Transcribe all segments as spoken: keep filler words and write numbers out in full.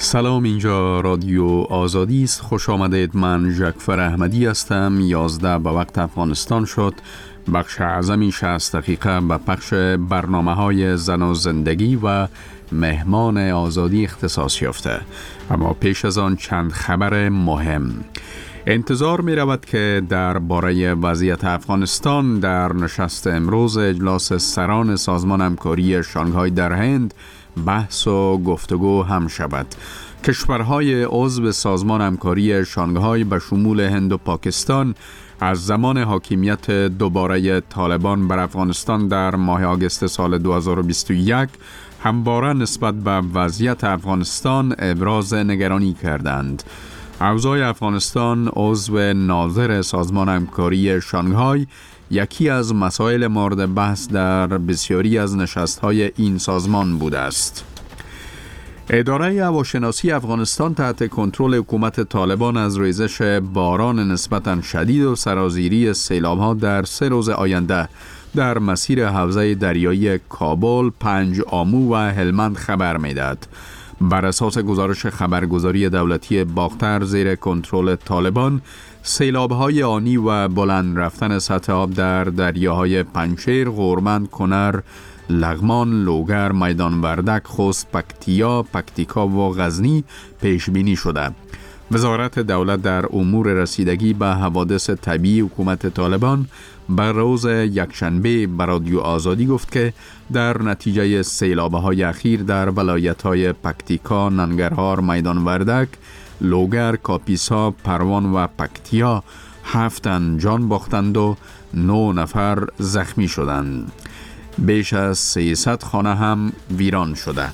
سلام، اینجا رادیو آزادی است. خوش آمدید. من ژکفر احمدی هستم. یازده به وقت افغانستان شد. بخش اعظمی شصت دقیقه به پخش برنامه های زن و زندگی و مهمان آزادی اختصاص یافته. اما پیش از آن چند خبر مهم. انتظار می رود که در باره وضعیت افغانستان در نشست امروز اجلاس سران سازمان همکاری شانگهای در هند بحث و گفتگو هم شود. کشورهای عضو سازمان همکاری شانگهای به شمول هند و پاکستان از زمان حاکمیت دوباره طالبان بر افغانستان در ماه آگوست سال دو هزار و بیست و یک همواره نسبت به وضعیت افغانستان ابراز نگرانی کردند. اوضاع افغانستان عضو ناظر سازمان همکاری شانگهای یکی از مسائل مورد بحث در بسیاری از نشست‌های این سازمان بوده است. اداره هواشناسی افغانستان تحت کنترل حکومت طالبان از ریزش باران نسبتاً شدید و سرازیری سیلاب‌ها در سه روز آینده در مسیر حوزه دریایی کابل، پنج آمو و هلمند خبر می‌دهد. بر اساس گزارش خبرگزاری دولتی باختر زیر کنترل طالبان، سیلاب‌های آنی و بلند رفتن سطح آب در دریاهای پنجشیر، غورمند، کنر، لغمان، لوگر، میدان وردک، خوست، پکتیا، پکتیکا و غزنی پیش بینی شده. وزارت دولت در امور رسیدگی به حوادث طبیعی حکومت طالبان بر روز یکشنبه به رادیو آزادی گفت که در نتیجه سیلاب‌های اخیر در ولایت‌های پکتیکا، ننگرهار، میدان وردک، لوگر، کاپیسا، پروان و پکتیا هفت تن جان باختند و نه نفر زخمی شدند. بیش از سیصد خانه هم ویران شده.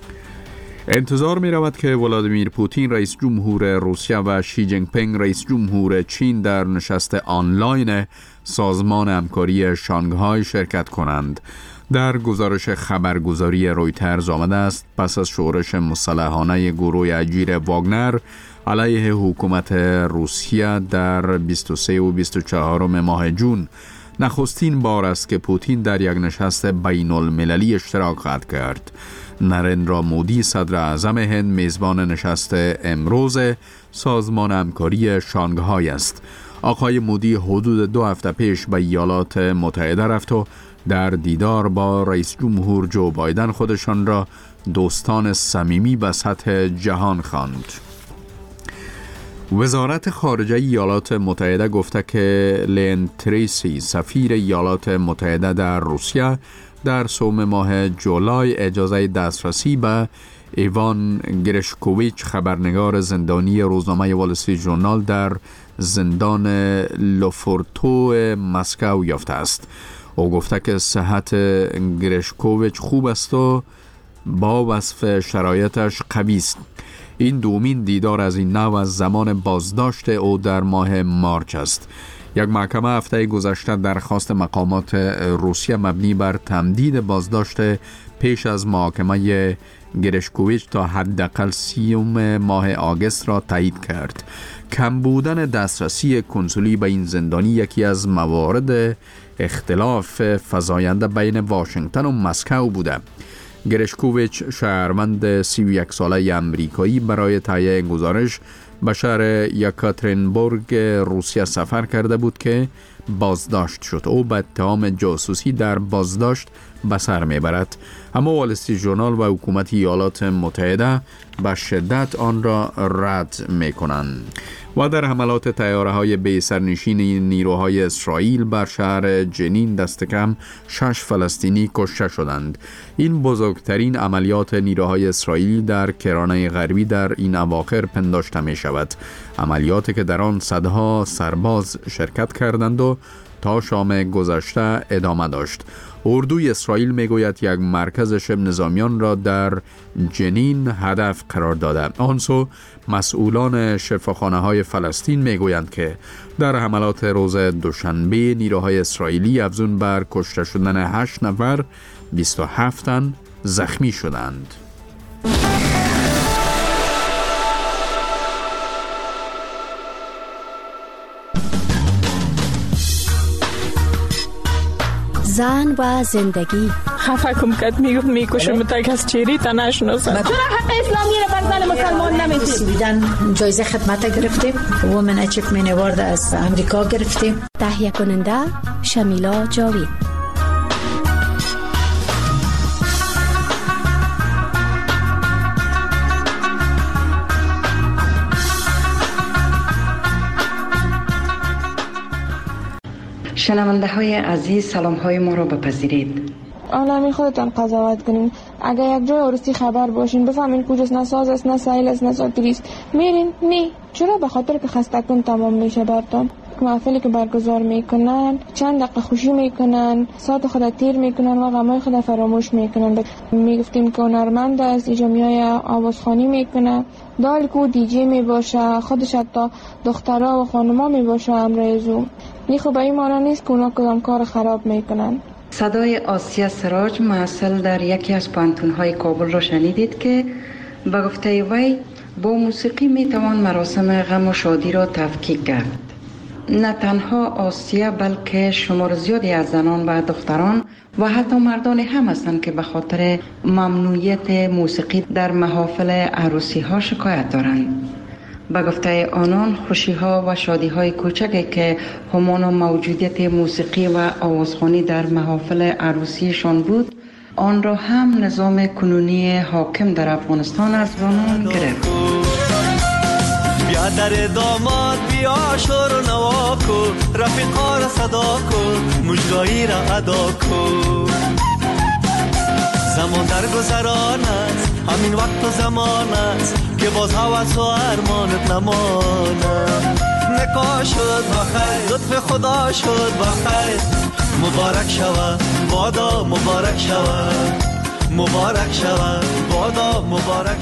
انتظار می رود که ولادیمیر پوتین رئیس جمهور روسیه و شی جینگ پینگ رئیس جمهور چین در نشست آنلاین سازمان همکاری شانگهای شرکت کنند. در گزارش خبرگزاری رویترز آمده است پس از شورش مسلحانه گروه اجیر واگنر علیه حکومت روسیه در بیست و سه و بیست و چهار ماه جون نخستین بار است که پوتین در یک نشست بین المللی اشتراک خواهد کرد. نریندرا مودی صدر اعظم هند میزبان نشست امروز سازمان همکاری شانگهای است. آقای مودی حدود دو هفته پیش به ایالات متحده رفت و در دیدار با رئیس جمهور جو بایدن خودشان را دوستان صمیمی به سطح جهان خواند. وزارت خارجه ایالات متحده گفته که لین تریسی سفیر ایالات متحده در روسیه در سوم ماه جولای اجازه دسترسی به ایوان گرشکوویچ خبرنگار زندانی روزنامه وال استریت ژورنال در زندان لوفورتو مسکو یافته است. او گفته که صحت گرشکوویچ خوب است و با وصف شرایطش قوی است. این دومین دیدار از این نوع از زمان بازداشت او در ماه مارچ است. یک محکمه هفته گذشته درخواست مقامات روسیه مبنی بر تمدید بازداشت پیش از محاکمه گرشکوویچ تا حداقل سیوم ماه آگوست را تایید کرد. کم بودن دسترسی کنسولی به این زندانی یکی از موارد اختلاف فزاینده بین واشنگتن و مسکو بوده. گرشکوویچ شهروند سی و یک ساله امریکایی برای تهیه گزارش به شهر یکاترینبورگ روسیه سفر کرده بود که بازداشت شد. او به اتهام جاسوسی در بازداشت به سر میبرد. اما وال استریت ژورنال و حکومت ایالات متحده به شدت آن را رد میکنند. و در حملات طیاره‌های بی سرنشین نیروهای اسرائیل بر شهر جنین دست کم شش فلسطینی کشته شدند. این بزرگترین عملیات نیروهای اسرائیلی در کرانه غربی در این اواخر پنداشته می شود. عملیاتی که در آن صدها سرباز شرکت کردند و تا شام گذشته ادامه داشت. اردوی اسرائیل میگوید یک مرکز شبه نظامیان را در جنین هدف قرار داده. آنسو مسئولان شفاخانه های فلسطین میگویند که در حملات روز دوشنبه نیروهای اسرائیلی افزون بر کشته شدن هشت نفر بیست و هفت تن زخمی شدند. زن و زندگی خفه کم کد میگفت میکشم تا کس چیری تا نشناسن. چرا حق اسلامی رو بر زن مسلمان نمیدید؟ سویدن جایزه خدمت گرفتیم، وومن اچیومنت اوارد از امریکا گرفتیم. تهیه کننده شمیلا جاوید. شنونده های عزیز، سلام های ما را بپذیرید. آنلامی خودتان قضاوت کنین. اگر یک جای عروسی خبر باشین بفهمین کجاست، نه ساز است نه سایل است نه ساتری است، میرین نی. چرا؟ به خاطر که خسته کن تمام میشه برتون. محفلی که برگزار میکنن چند دقیقه خوشی میکنن، ساعت خود تیر میکنن و غمای خود فراموش میکنن. میگفتیم که هنرمند است، اینجا میای آوازخوانی میکنه، دال کو دیجی میباشه، خودش حتی دخترها و خانما میباشه امروزو. این خوب این مانا نیست که اونا کدام کار خراب میکنن. صدای آسیا سراج محصل در یکی از پانتون‌های کابل را شنیدید که به گفته وی با موسیقی میتوان مراسم غم و شادی را تفکیک کرد. نه تنها آسیا بلکه شمار زیادی از زنان و دختران و حتی مردان هم هستند که به خاطر ممنوعیت موسیقی در محافل عروسی ها شکایت دارند. به گفته آنان خوشی ها و شادی های کوچکی که همان موجودیت موسیقی و آوازخوانی در محافل عروسیشان بود، آن را هم نظام کنونی حاکم در افغانستان از آنان گرفت. بیا در داماد بیا شور و نوا کو، رفیقا را صدا کو، مژگانی را ادا کو. زمان در گذران است، همین وقت و زمان است که باز هوس و ارمانت نماند. نکاح شد بخیر، لطف خدا شد بخیر، مبارک شود بادا مبارک شود، مبارک شود بادا مبارک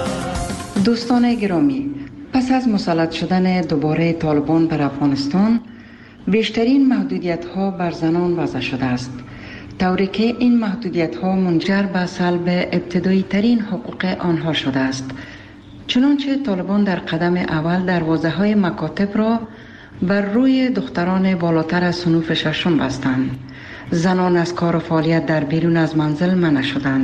شود. دوستان گرامی، پس از مسلط شدن دوباره طالبان بر افغانستان، بیشترین محدودیت ها بر زنان وضع شده است، طوری که این محدودیت ها منجر به سلب ابتدایی ترین حقوق آنها شده است. چنانچه طالبان در قدم اول دروازه های مکاتب را بر روی دختران بالاتر از صنوف ششم بستند. زنان از کار و فعالیت در بیرون از منزل منع شدند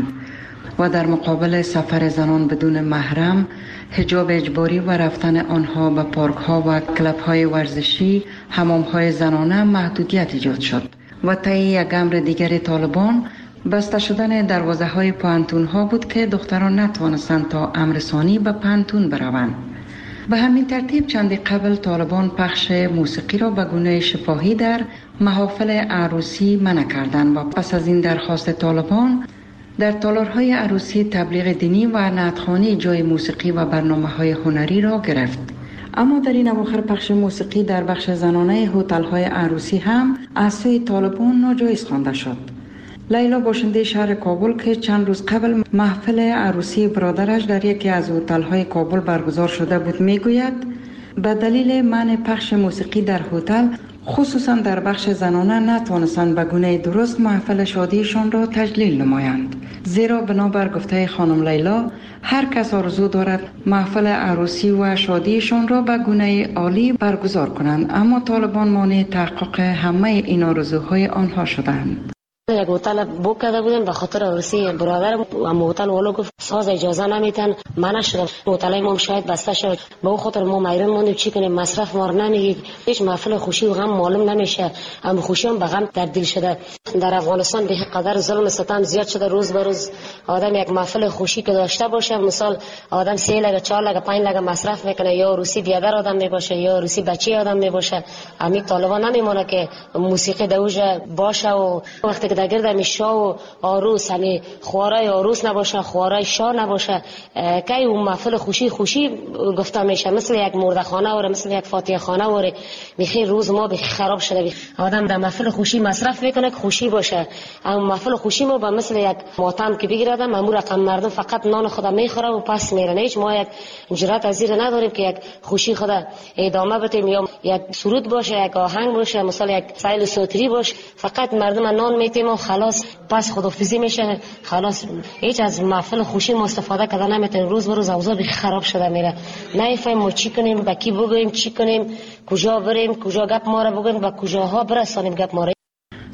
و در مقابل سفر زنان بدون محرم، حجاب اجباری و رفتن آنها به پارک ها و کلب های ورزشی، حمام های زنانه محدودیت ایجاد شد. و طی یک امر دیگر طالبان بسته شدن دروازه های پانتون ها بود که دختران نتوانستند تا امر ثانی به پانتون بروند. به همین ترتیب چندی قبل طالبان پخش موسیقی را به گونه شفاهی در محافل عروسی منع کردند و پس از این درخواست طالبان در تالارهای عروسی تبلیغ دینی و نعتخوانی جای موسیقی و برنامه‌های هنری را گرفت. اما در این اواخر پخش موسیقی در بخش زنانه هتل‌های عروسی هم از سوی طالبان ناجایز خوانده شد. لیلا باشنده شهر کابل که چند روز قبل محفل عروسی برادرش در یکی از هتل‌های کابل برگزار شده بود میگوید به دلیل منع پخش موسیقی در هتل، خصوصا در بخش زنانه، نتوانستند به گونه درست محفل شادیشان را تجلیل نمایند. زیرا بنابر گفته خانم لیلا، هر کس آرزو دارد محفل عروسی و شادیشان را به گونه عالی برگزار کنند، اما طالبان مانع تحقق همه این آرزوهای آنها شدند. یک هتل بوک کرده بودیم به خاطر عروسی برادرم، اما هتل والا گفت ساز اجازه نمیتن، منع شد. هتل ما شاید بسته شد، به اون خاطر ما میرون موندیم چی کنیم، مصرف ما نمیگید، هیچ محفل خوشی و غم معلوم نمیشه، اما خوشی هم به غم تبدیل شده. در افغانستان به قدر ظلم ستم زیاد شده، روز به روز آدم یک محفل خوشی که داشته باشه، مثال آدم سه لگه چهار لگه پنج لگه مصرف میکنه، یا عروسی بیادر آدم میباشه یا عروسی بچه آدم میباشه. امی طالبان نمیمونه که موسیقی دوجه باشه و وقتی که در گرد می شاه و عروس، یعنی خوارای عروس نباشه، خوارای شاه نباشه، که اون محفل خوشی خوشی گفته میشه، مثل یک مردخانه و مثل یک فاتحه خانه و میخی روز ما بخی خراب شده. آدم در محفل خوشی مصرف میکنه که خوشی باشه، اما محفل خوشی ما به مثل یک ماتم که بگیردم، امور رقم مردم فقط نان خدا میخوره و پس میره. هیچ ما یک جرأت از زیر نداریم که یک خوشی خدا ادامه بدیم، یا یک سرود باشه، یک آهنگ باشه، مثلا یک سایل سوتری باشه، فقط مردم نان میتیم و خلاص پس خدافیزی میشه، خلاص هیچ از محفل خوشی ما استفاده کردن نمیتونیم. روز به روز اوضاع بخی خراب شده میره، نمیفهمیم ما چی کنیم، با کی بگوییم، چی کنیم، کجا بریم، کجا گپ ما را بگوییم، با کجاها برسانیم گپ ما را.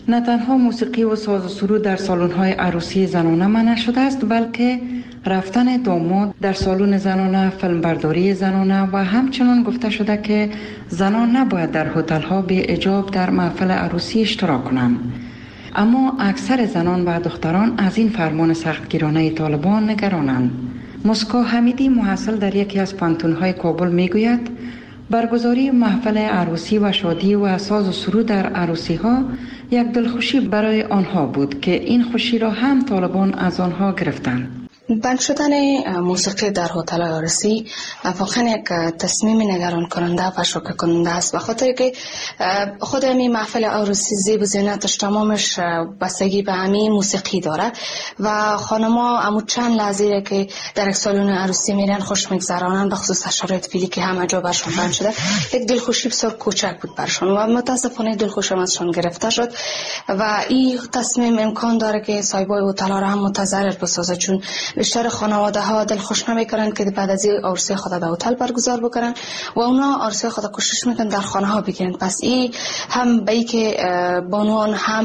نه تنها موسیقی و ساز و سرود در سالن‌های عروسی زنانه منع شده است، بلکه رفتن داماد در سالن زنانه، فیلمبرداری زنانه و همچنان گفته شده که زنان نباید در هتل‌ها بی حجاب در محفل عروسی اشتراک کنند. اما اکثر زنان و دختران از این فرمان سختگیرانه طالبان نگرانند. مسکا حمیدی محصل در یکی از پانتون‌های کابل میگوید برگزاری محفل عروسی و شادی و ساز و سرود در عروسی ها یک دلخوشی برای آنها بود که این خوشی را هم طالبان از آنها گرفتند. بند شدن موسیقی در هتل عروسی واقعا یک تصمیم نگران کننده و شوکه کننده است، به خاطر که خود همین محفل عروسی زیب و زینتش تمامش بستگی به همین موسیقی داره و خانما همو چند لحظه که در یک سالن عروسی میرن خوش میگذرانن، به خصوص شرایط فعلی که همه جا برشون بند شده. یک دلخوشی بسیار کوچک بود برشون و متاسفانه دلخوشی ازشون گرفته شد و این تصمیم امکان داره که صاحبای هتل ها را هم متضرر بسازه، چون بیشتر خانواده ها دلخوش نمیکنن که بعد از این عروسی خود در هتل برگزار بکنن و اونا عروسی خود کوشش میکنن در خانه ها بگیرن. پس این هم به ای که بانوان هم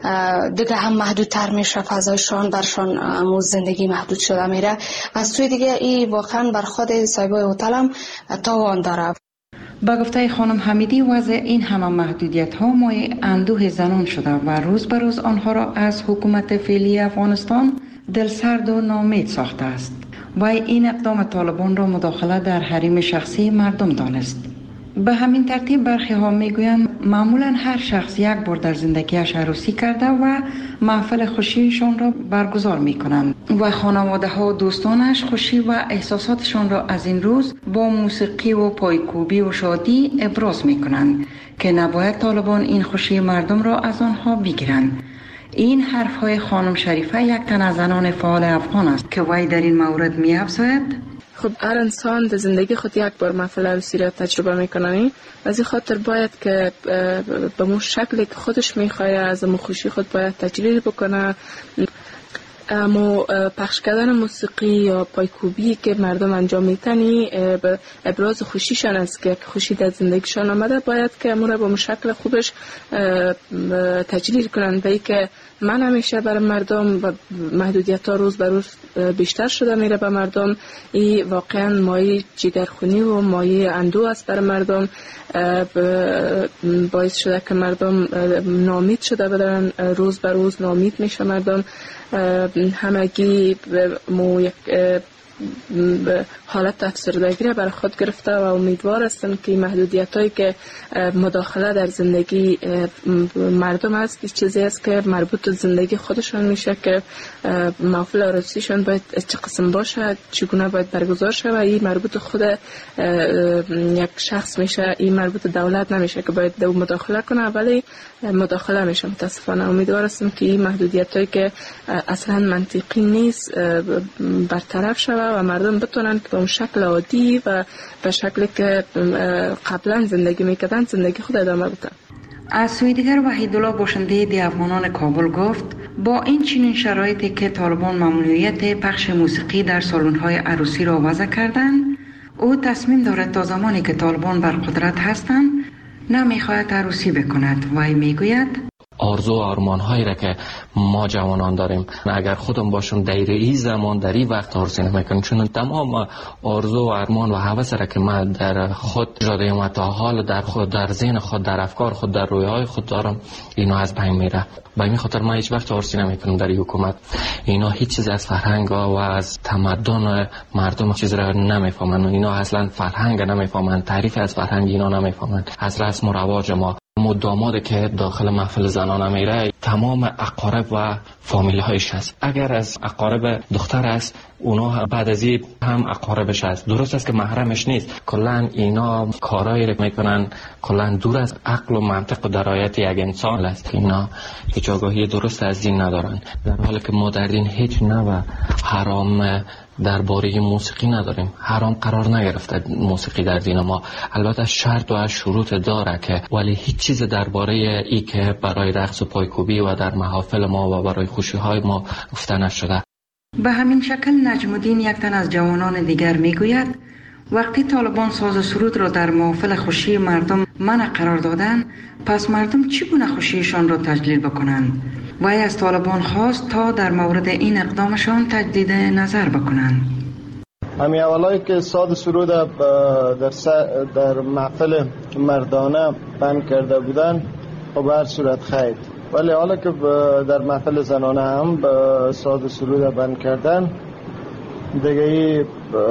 دیگه هم محدودتر میشه، فضایشان برشان امو زندگی محدود شده میره و از سوی دیگه این واقعا بر خود صاحبای هتل هم تاوان داره. با گفته خانم حمیدی وضع این همه محدودیت ها مایه اندوه زنان شده و روز به روز آنها را از حکومت فعلی افغانستان دلسرد و ناامید ساخته است و این اقدام طالبان را مداخله در حریم شخصی مردم دانست. به همین ترتیب برخی ها میگویند معمولا هر شخص یک بار در زندگیش عروسی کرده و محفل خوشیشان را برگزار میکنند و خانواده ها و دوستانش خوشی و احساساتشان را از این روز با موسیقی و پایکوبی و شادی ابراز میکنند که نباید طالبان این خوشی مردم را از آنها بگیرند. این حرف های خانم شریفه یک تن از زنان فعال افغان است که وی در این مورد می افزاید: خب هر انسان در زندگی خود یک بار محفل عروسی را تجربه میکنه، از این خاطر باید که به مو شکلی که خودش میخواد از مو خوشی خود باید تجلیل بکنه. اما پخش کردن موسیقی یا پایکوبی که مردم انجام میتنی به ابراز خوشیشان است که خوشی در زندگیشان آمده، باید که امور را به شکل خوبش تجلیل کنند. به ای که من همیشه برای مردم و محدودیت ها روز به روز بیشتر شده میره به مردم، این واقعا مایه جگرخونی و مایه اندوه است برای مردم، باعث شده که مردم ناامید شده بدن، روز به روز ناامید میشه مردم. همگی مو یک حالت افسردگی را بر خود گرفته و امیدوار هستم که محدودیت هایی که مداخله در زندگی مردم است، این چیزی است که مربوط به زندگی خودشان میشه که محفل عروسیشان باید چه قسم باشه، چگونه باید برگزار شه و این مربوط خود یک شخص میشه، این مربوط دولت نمیشه که باید دو مداخله کنه، ولی مداخله میشه. متاسفانه امیدوار هستم که این محدودیت هایی که اصلا منطقی نیست برطرف شود و مردم بتونن که به اون شکل عادی و به شکلی که قبلا زندگی میکردن زندگی خود ادامه بدن. از سوی دیگر وحیدالله باشنده دی افغانان کابل گفت با این چنین شرایطی که طالبان ممنوعیت پخش موسیقی در سالن‌های عروسی را وضع کردند، او تصمیم دارد تا زمانی که طالبان بر قدرت هستند نمیخواهد عروسی بکند. وی میگوید آرزو و آرمان هایی را که ما جوانان داریم اگر خودم باشم در این زمان در این وقت عروسی نمیکنم، چون تمام آرزو و آرمان و هوس را که من در خود جاده و تا حال در خود در ذهن خود در افکار خود در رویاهای خود دارم، اینا از بین میره. به این خاطر من هیچ وقت عروسی نمیکنم در این حکومت. اینا هیچ چیز از فرهنگ و از تمدن مردم چیز را نمیفهمن، اینا اصلا فرهنگ نمیفهمن، تعریف از فرهنگ اینا نمیفهمن، از رسم و رواج ما. دامادی که داخل محفل زنانه میره تمام اقارب و فامیلی هایش هست. اگر از اقارب دختر است اونا بعد از این هم اقاربش هست. درست است که محرمش نیست، کلن اینا کارایی رو میکنن کلن دور از عقل و منطق و درایت یک انسان است. اینا هیچ آگاهی درست از دین ندارن، در حالی که ما در دین هیچ نوع حرام درباره موسیقی نداریم. حرام قرار نگرفته موسیقی در دین ما، البته شرط و شروط داره که، ولی هیچ چیز درباره ای که برای رقص و پایکوبی و در محافل ما و برای خوشی های ما گفته نشده. به همین شکل نجم الدین یک تن از جوانان دیگر میگوید وقتی طالبان ساز و سرود را در محافل خوشی مردم منع قرار دادند، پس مردم چگونه خوشیشان را تجلیل بکنند؟ وی از طالبان خواست تا در مورد این اقدامشان تجدید نظر بکنند. همین اولایی که ساز سرود در, در محفل مردانه بند کرده بودن و به هر صورت خیر، ولی حالا که در محفل زنانه هم ساز سرود بند کردن، دیگه ای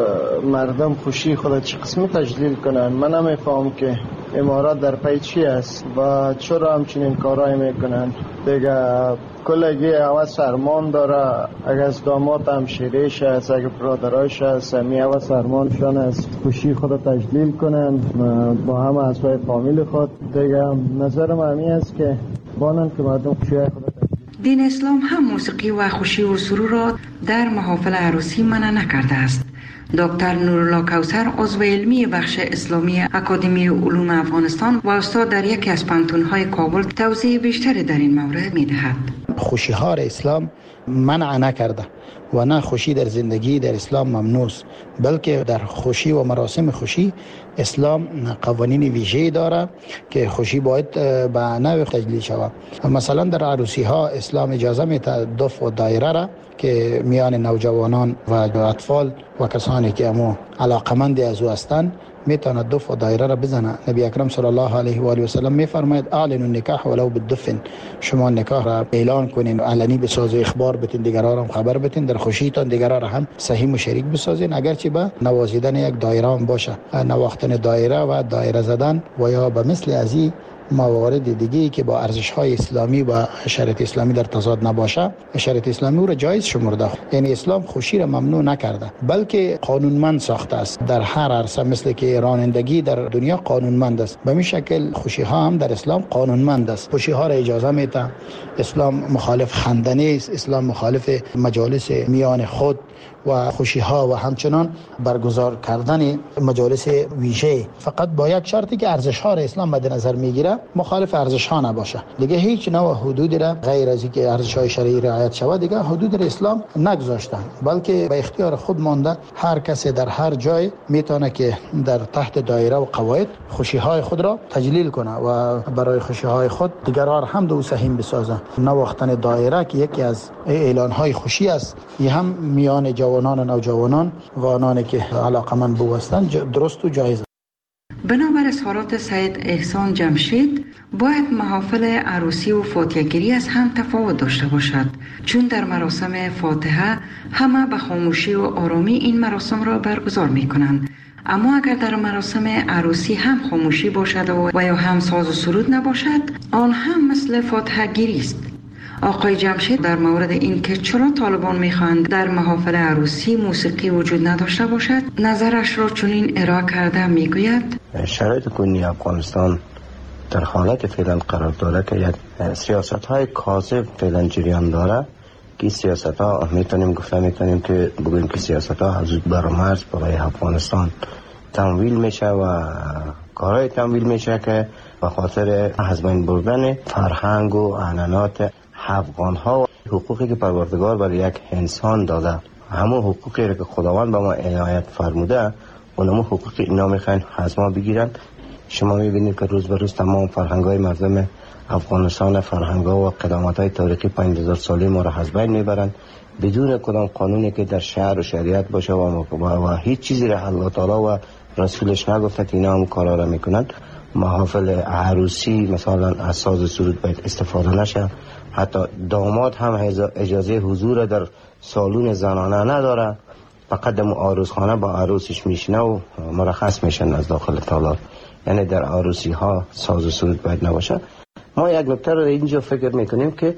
مردم خوشی خود چه قسمی تجلیل کنن؟ من نمیفهم که امارات در پی چی است و چرا همچنین کارایی میکنن. دیگه کلگی حوث فرمان داره، اگر از داماد هم شیریش است، اگر برادرایش است، می حوث فرمانشان است خوشی خود تجلیل کنن با همه اعضای فامیل خود. دیگه نظرم همین است که بانن که مردم خوشی خود تجلیل. دین اسلام هم موسیقی و خوشی و سرور را در محافل عروسی منع نکرده است. دکتر نورالله کوثر، عضو علمی بخش اسلامی اکادمی علوم افغانستان و استاد در یکی از پانتون‌های کابل، توضیح بیشتری در این مورد می‌دهد. خوشی ها را اسلام منع نکرده و نه خوشی در زندگی در اسلام ممنوع است، بلکه در خوشی و مراسم خوشی اسلام قوانین ویژه‌ای داره که خوشی باید به نوع تجلیل شود. مثلا در عروسی ها اسلام اجازه میده دف و دایره را که میان نوجوانان و اطفال و کسانی که امو علاقمند از او هستند میتونه دف و دایره را بزنه. نبی اکرم صلی الله علیه و آله و سلم میفرماید اعلنوا النکاح ولو بالدف، شما نکاح را اعلان کنین، علنی بسازید، اخبار بدین، دیگران هم خبر بدین، در خوشیتان دیگران را هم صحیح و شریک بسازین، اگرچه به نوازیدن یک دایره هم باشه، نواختن دایره و دایره زدن و یا به مثل از این موارد دیگه‌ای که با ارزش‌های اسلامی و شریعت اسلامی در تضاد نباشه، شریعت اسلامی او را جایز شمرده. یعنی اسلام خوشی را ممنوع نکرده، بلکه قانونمند ساخته است. در هر عرصه مثل که رانندگی در دنیا قانونمند است، به این شکل خوشی ها هم در اسلام قانونمند است. خوشی ها را اجازه میده. اسلام مخالف خندنی است، اسلام مخالف مجالس میان خود و خوشی ها و همچنان برگزار کردن مجالس ویژه، فقط با یک شرطی که ارزش ها را اسلام مد نظر میگیره، مخالف ارزش ها نباشه. دیگه هیچ نوع حدودی را غیر از اینکه ارزش های شرعی رعایت شود دیگه حدود را اسلام نگذاشتن، بلکه به اختیار خود مانده. هر کسی در هر جای میتونه که در تحت دایره و قواعد خوشی های خود را تجلیل کنه و برای خوشی های خود دیگران هم دو سهیم بسازه. نواختن دایره که یکی از اعلان های خوشی است، این هم میان جوانان و نوجوانان و آنانی که علاقمند به هستند درست و جایز است. بنابر اظهارات سید احسان جمشید، باید محافل عروسی و فاتحه‌گیری از هم تفاوت داشته باشد، چون در مراسم فاتحه همه به خاموشی و آرامی این مراسم را برگزار می کنند، اما اگر در مراسم عروسی هم خاموشی باشد و یا هم ساز و سرود نباشد، آن هم مثل فاتحه‌گیری است. آقای جمشید در مورد این که چرا طالبان میخواهند در محافل عروسی موسیقی وجود نداشته باشد، نظرش را چنین ارائه کرده میگوید: شرایط کنونی افغانستان در حالت فعلا قرار داره که یک سیاست های کاذب فعلا جریان داره که سیاست ها میتونیم گفته میتونیم که بگوییم که سیاست ها از برامرز برای افغانستان تمویل میشه و کارهای تمویل میشه که به خاطر از بین بردن فرهنگ و عنعنات افغان ها و حقوقی که پروردگار برای یک انسان داده، همون حقوقی که خداوند به ما عنایت فرموده، اونم حقوق اینا میخواین از ما بگیرن. شما میبینید که روز به روز تمام فرهنگ های مردم افغانستان، فرهنگ ها و قدامت های تاریخی پنج هزار ساله ما را از بین میبرن بدون کدام قانونی که در شهر و شریعت باشه و, و, و هیچ چیزی را الله تعالی و رسولش نگفته که اینا هم کارا را میکنن. محافل عروسی مثلا از ساز سرود باید استفاده نشه، حتی داماد هم اجازه حضور در سالون زنانه نداره، فقط در عروسخانه با عروسش میشنه و مرخص میشن از داخل تالار. یعنی در عروسی ها ساز و سرود باید نباشه. ما یک نکته رو اینجا فکر میکنیم که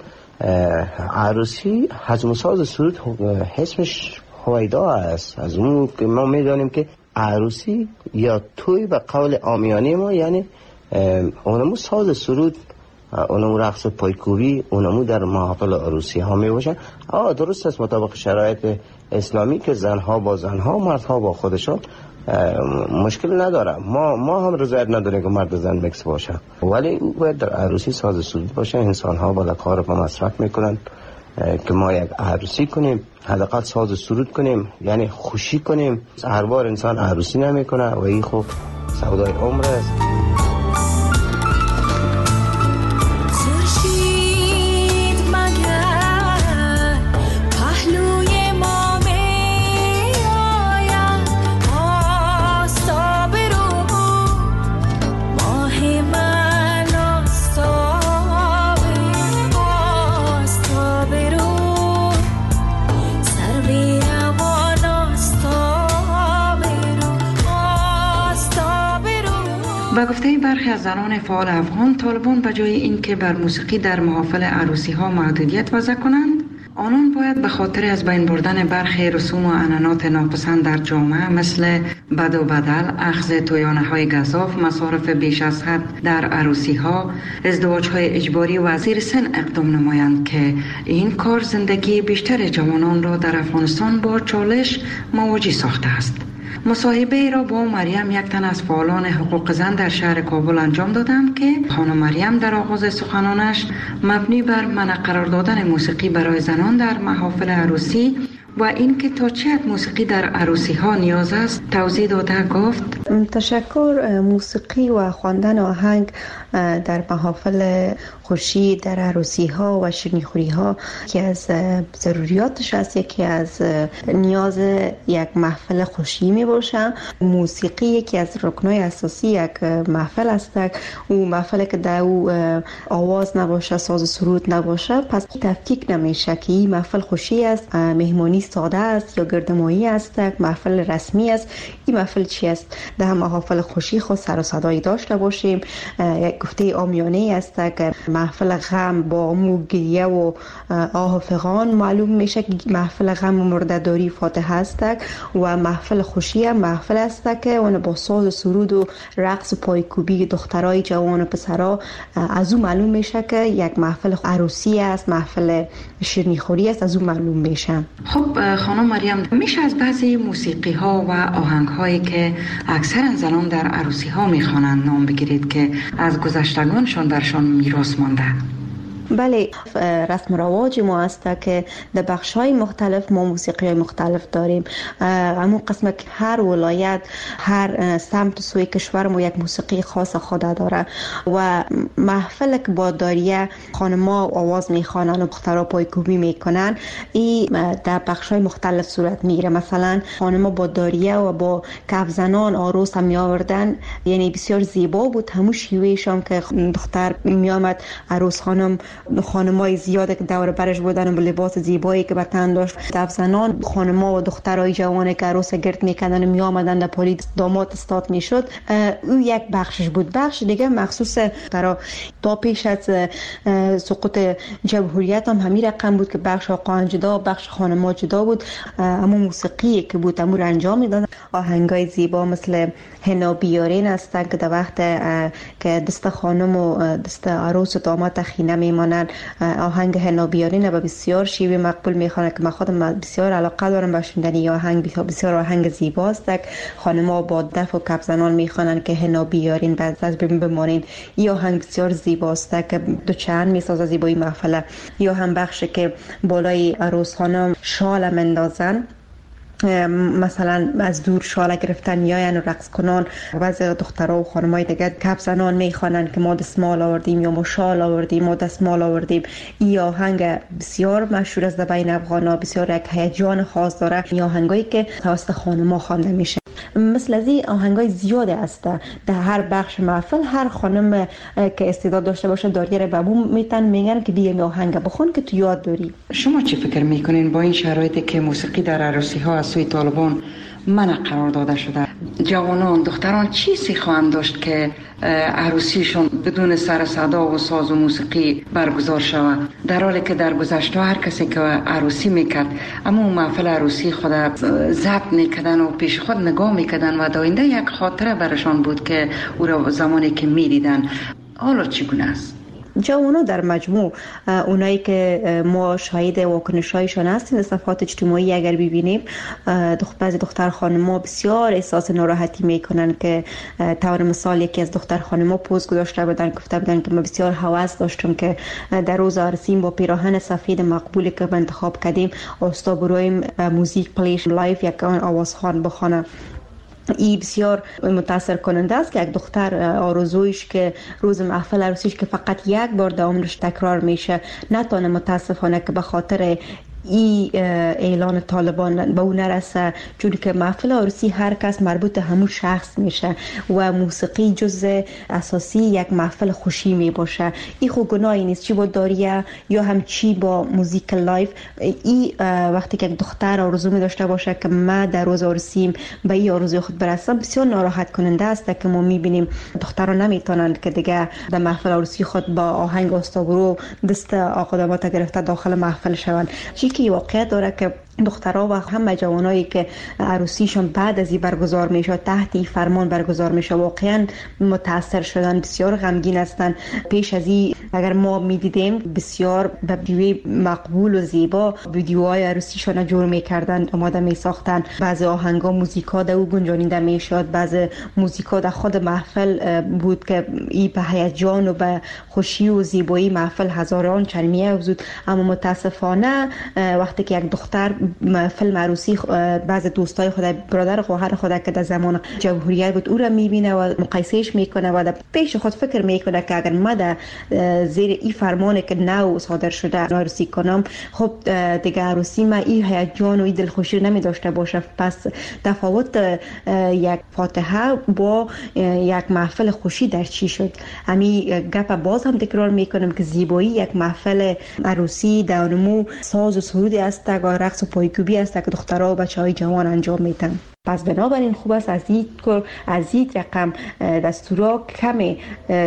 عروسی حجم ساز و سرود اسمش هویدا است. از اون که ما میدانیم که عروسی یا توی به قول عامیانه ما یعنی اونمو ساز سرود، اونمو رقص پایکوبی، اونمو در محافل عروسی ها می باشن. آه درست است مطابق شرایط اسلامی که زنها با زنها، مردها با خودشان مشکل نداره. ما ما هم رضایت نداریم که مرد و زن میکس باشه، ولی او باید در عروسی ساز سرود باشه. انسان ها بالا کار با مصرف میکنن که ما یک عروسی کنیم، حداقل ساز سرود کنیم، یعنی خوشی کنیم. هر بار انسان عروسی نمیکنه و این خب سودای عمر است. با گفته برخی از زنان فعال افغان، طالبان به جای اینکه بر موسیقی در محافل عروسی ها محدودیت وضع کنند، آنان باید به خاطر از بین بردن برخی رسوم و عنعنات ناپسند در جامعه مثل بد و بدل، اخذ تویانه های گزاف، مصارف بیش از حد در عروسی ها، ازدواج های اجباری و زیر سن اقدام نمایند که این کار زندگی بیشتر جوانان را در افغانستان با چالش مواجه ساخته است. مصاحبه را با مریم، یک تن از فعالان حقوق زن در شهر کابل انجام دادم که خانم مریم در آغاز سخنانش مبنی بر منع قرار دادن موسیقی برای زنان در محافل عروسی و اینکه تا چه حد موسیقی در عروسی ها نیاز است توضیح داده گفت: تشکر. موسیقی و خواندن آهنگ در محافل خوشی، در عروسی ها و شیرینیخوری ها که از ضروریاتش است، یکی از نیاز یک محفل خوشی می باشه. موسیقی یکی از رکنای اساسی یک محفل است. او محفل که در او آواز نباشه، ساز سرود نباشه، پس تفکیک نمیشه که این محفل خوشی است، مهمانی ساده است یا گردمایی است، محفل رسمی است. این محفل چی است؟ در محافل خوشی خود سر و صدایی داشته باشیم. یک گفته عامیانه است که محفل غم با موگیه و آه و فغان معلوم میشه که محفل غم و مرده‌داری فاتحه است و محفل خوشی محفل است که اون با ساز و سرود و رقص و پایکوبی دخترای جوان و پسرا از او معلوم میشه که یک محفل عروسی است، محفل شیرینیخوری است، از او معلوم میشه. خب خانم مریم، میشه از بعضی موسیقی ها و آهنگ هایی که اکثرا زنان در عروسی ها میخوانند نام بگیرید که از گذشتگانشان برشان میراث مانده؟ بله، رسم و رواج ما است که در بخش‌های مختلف ما موسیقی مختلف داریم. همون قسم که هر ولایت، هر سمت سوی کشور ما یک موسیقی خاص خود داره و محفل که با داریه خانم‌ها آواز میخوانن و دخترها پایکوبی میکنن، این در بخش‌های مختلف صورت میگیره. مثلا خانم‌ها با داریه و با کف زنان عروس هم میآوردن، یعنی بسیار زیبا بود. همون شیوهشون که دختر میآمد، عروس خانم خانمای زیاده که دور برش بودن و لباس زیبایی که به تن داشت، دف زنان خانما و دخترای جوانه که عروس گرد میکردن و میآمدن در پالی داماد استاد میشد. او یک بخشش بود. بخش دیگه مخصوص در تا پیش از سقوط جمهوریت هم همین رقم بود که بخش آقایان جدا، بخش خانما جدا بود. اما موسیقی که بود امور انجام میدادن. آهنگای زیبا مثل حنا بیارین هستن که در وقت که دست خانم و دست عروس و داماد خینه میمانن، آهنگ حنا بیارین به بسیار شیوه مقبول میخوانه که من خودم بسیار علاقه دارم به شنیدن آهنگ. بسیار آهنگ زیباست. خانم‌ها با دف و کف زنان میخوانن که حنا بیارین بعد از بمانین. این آهنگ بسیار زیباست که دو چند میسازه زیبایی محفله. یا هم بخشی که بالای عروس خانم شال مندازن، مثلا از دور شاله گرفتن میاین و رقص کنان. بعضی دخترها و خانمای دیگه کف زنان میخوانن که ما دستمال آوردیم یا ما شال آوردیم، ما دستمال آوردیم. این آهنگ بسیار مشهور است بین افغانا، بسیار یک هیجان خاص داره. این آهنگایی که توسط خانم‌ها خوانده میشه. مثل از این آهنگای زیاده است در هر بخش محفل. هر خانم که استعداد داشته باشه داریره به بوم میتن میگن که بیا می آهنگ بخون که تو یاد داری. شما چی فکر میکنین با این شرایطی که موسیقی در عروسی ها از سوی طالبان منع قرار داده شده؟ جوانان، دختران چیزی خواهند داشت که عروسیشون بدون سر صدا و ساز و موسیقی برگزار شود، در حالی که در گذشته هر کسی که عروسی میکرد اما محفل عروسی خود ضبط میکردن و پیش خود نگاه میکردن و داینده یک خاطره برشان بود که او را زمانی که میدیدن. حالا چگونه است؟ جوانو در مجموع اونایی که ما شاهد واکنش‌هایشان هستیم در صفحات اجتماعی اگر ببینیم، بعضی دختر خانم‌ها بسیار احساس ناراحتی میکنن که طور مثال یکی از دختر خانم‌ها پوست گذاشته بودن گفته بودن که من بسیار هوس داشتم که در روز عروسی با پیراهن سفید مقبولی که انتخاب کردیم استا برویم موزیک پلیش لایف یک آوازخوان بخوانه. این بسیار متاثر کننده است که یک دختر آرزویش که روز محفل عروسیش که فقط یک بار دوامش تکرار میشه نتونه متاسفانه که به خاطر ای اعلان طالبان به اون نرسه، چون که محفل عروسی هر کس مربوط همون شخص میشه و موسیقی جزء اساسی یک محفل خوشی می باشه. این خو گناهی نیست چی با داریه یا هم چی با موزیک لایف. این وقتی که دختر آرزو می داشته باشه که من در روز عروسیم به این آرزوی خود برسم، بسیار ناراحت کننده است که ما میبینیم دخترها نمیتونند که دیگه در محفل عروسی خود با آهنگ استاگرو دست آقادمات گرفته داخل محفل شوند. که واقعیت داره که دخترها و همه جوانایی که عروسیشون بعد از این برگزار میشه تحت این فرمان برگزار میشه واقعا متاثر شدن، بسیار غمگین هستن. پیش از این اگر ما میدیدیم بسیار به ویدیوی مقبول و زیبا ویدیوهای عروسیشون جور میکردن، آماده میساختن، بعضی آهنگا موزیکا در او گنجانیده میشد، بعضی موزیکا در خود محفل بود که این به هیجان و به خوشی و زیبایی محفل هزاران چرمیه افزود. اما متاسفانه وقتی که یک دختر فیلم عروسی بعض دوستای خود برادر خواهر خود که در زمان جمهوریت بود او را میبینه و مقایسهش میکنه و پیش خود فکر میکنه که اگر من در زیر این فرمانی که نو صادر شده عروسی کنم، خب دیگه عروسی من این هیجان و این دلخوشی نمی داشته باشه. پس تفاوت یک فاتحه با یک محفل خوشی در چی شد؟ همین گپ باز هم تکرار میکنم که زیبایی یک محفل عروسی در نمو ساز و سرودی است و رقص و پایکوبی است که دخترها و بچهای جوان انجام میدن. پس بنابراین خوب است از این از این رقم دستورا کمی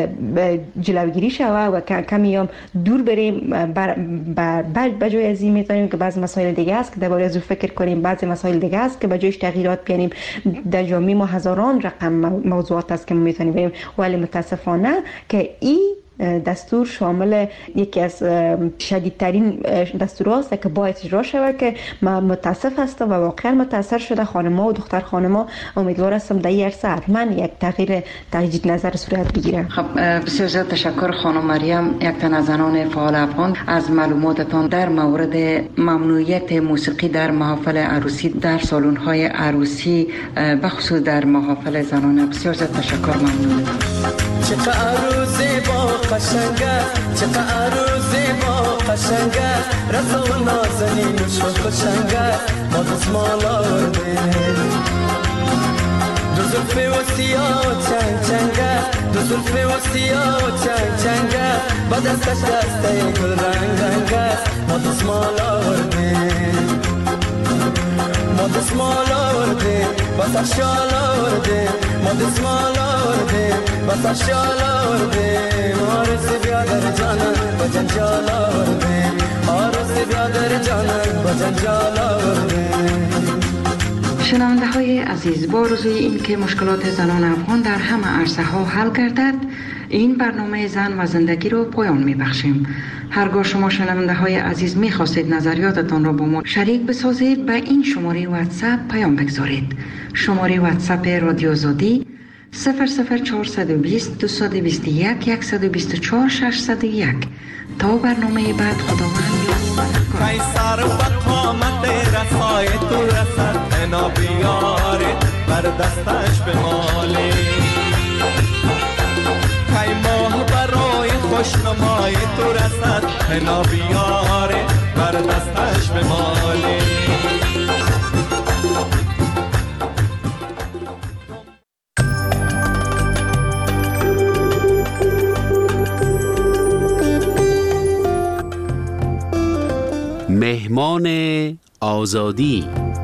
جلوگیری شود و کمی هم دور بریم. بر بجای از این میتونیم که بعض مسائل دیگه است که درباره از او فکر کنیم، بعض مسائل دیگه است که بجایش تغییرات بیاریم. در جامعه ما هزاران رقم موضوعات است که میتونیم بریم، ولی متاسفانه که این دستور شامل یکی از شدیدترین دستورات که باید اجرا شود که من متاسف هستم و واقعا متاثر شده خانم‌ها و دختر خانم‌ها. امیدوار هستم در این عرصه حتما یک تغییر تجدید نظر صورت بگیره. خب بسیار زیاد تشکر خانم مریم، یک تن از زنان فعال افغان، از معلوماتتان در مورد ممنوعیت موسیقی در محافل عروسی در سالن‌های عروسی به خصوص در محافل زنانه. بسیار زیاد تشکر، ممنون. چقدر عروسی با قشنگه، چقدر عروسی با قشنگه، رضا و نازنین و شوق و شنگه، ما دزمال آورده دو زلفه و سیاه چنگ چنگه، دو زلفه و سیاه چنگ چنگه، با دستش دسته گل رنگ رنگه، ما دزمال آورده ما دزمال آورده با سرشال آورده، ما دزمال آورده با سرشال آورده، آرزو بیادر جانم با جنجال آورده، آرزو بیادر جانم با جنجال آورده. شنونده های عزیز، با آرزوی این که مشکلات زنان افغان در همه عرصه ها حل گردد، این برنامه زن و زندگی رو پایان می بخشیم. هرگاه شما شنونده های عزیز می خواستید نظریاتتان را با ما شریک بسازید، به این شماره واتساپ پیام بگذارید. شماره واتساپ رادیو آزادی صفر صفر چهارصد و بیست دویست و بیست و یک صد و بیست و چهار ششصد و یک. تا برنامه بعد، خداوند یار. قیصر و قامت رسای تو رسد، انا بیاره بر دستش به مالی، کی ماه برای خوشنمای تو رسد، انا بیاره بر دستش به مالی. مهمان آزادی.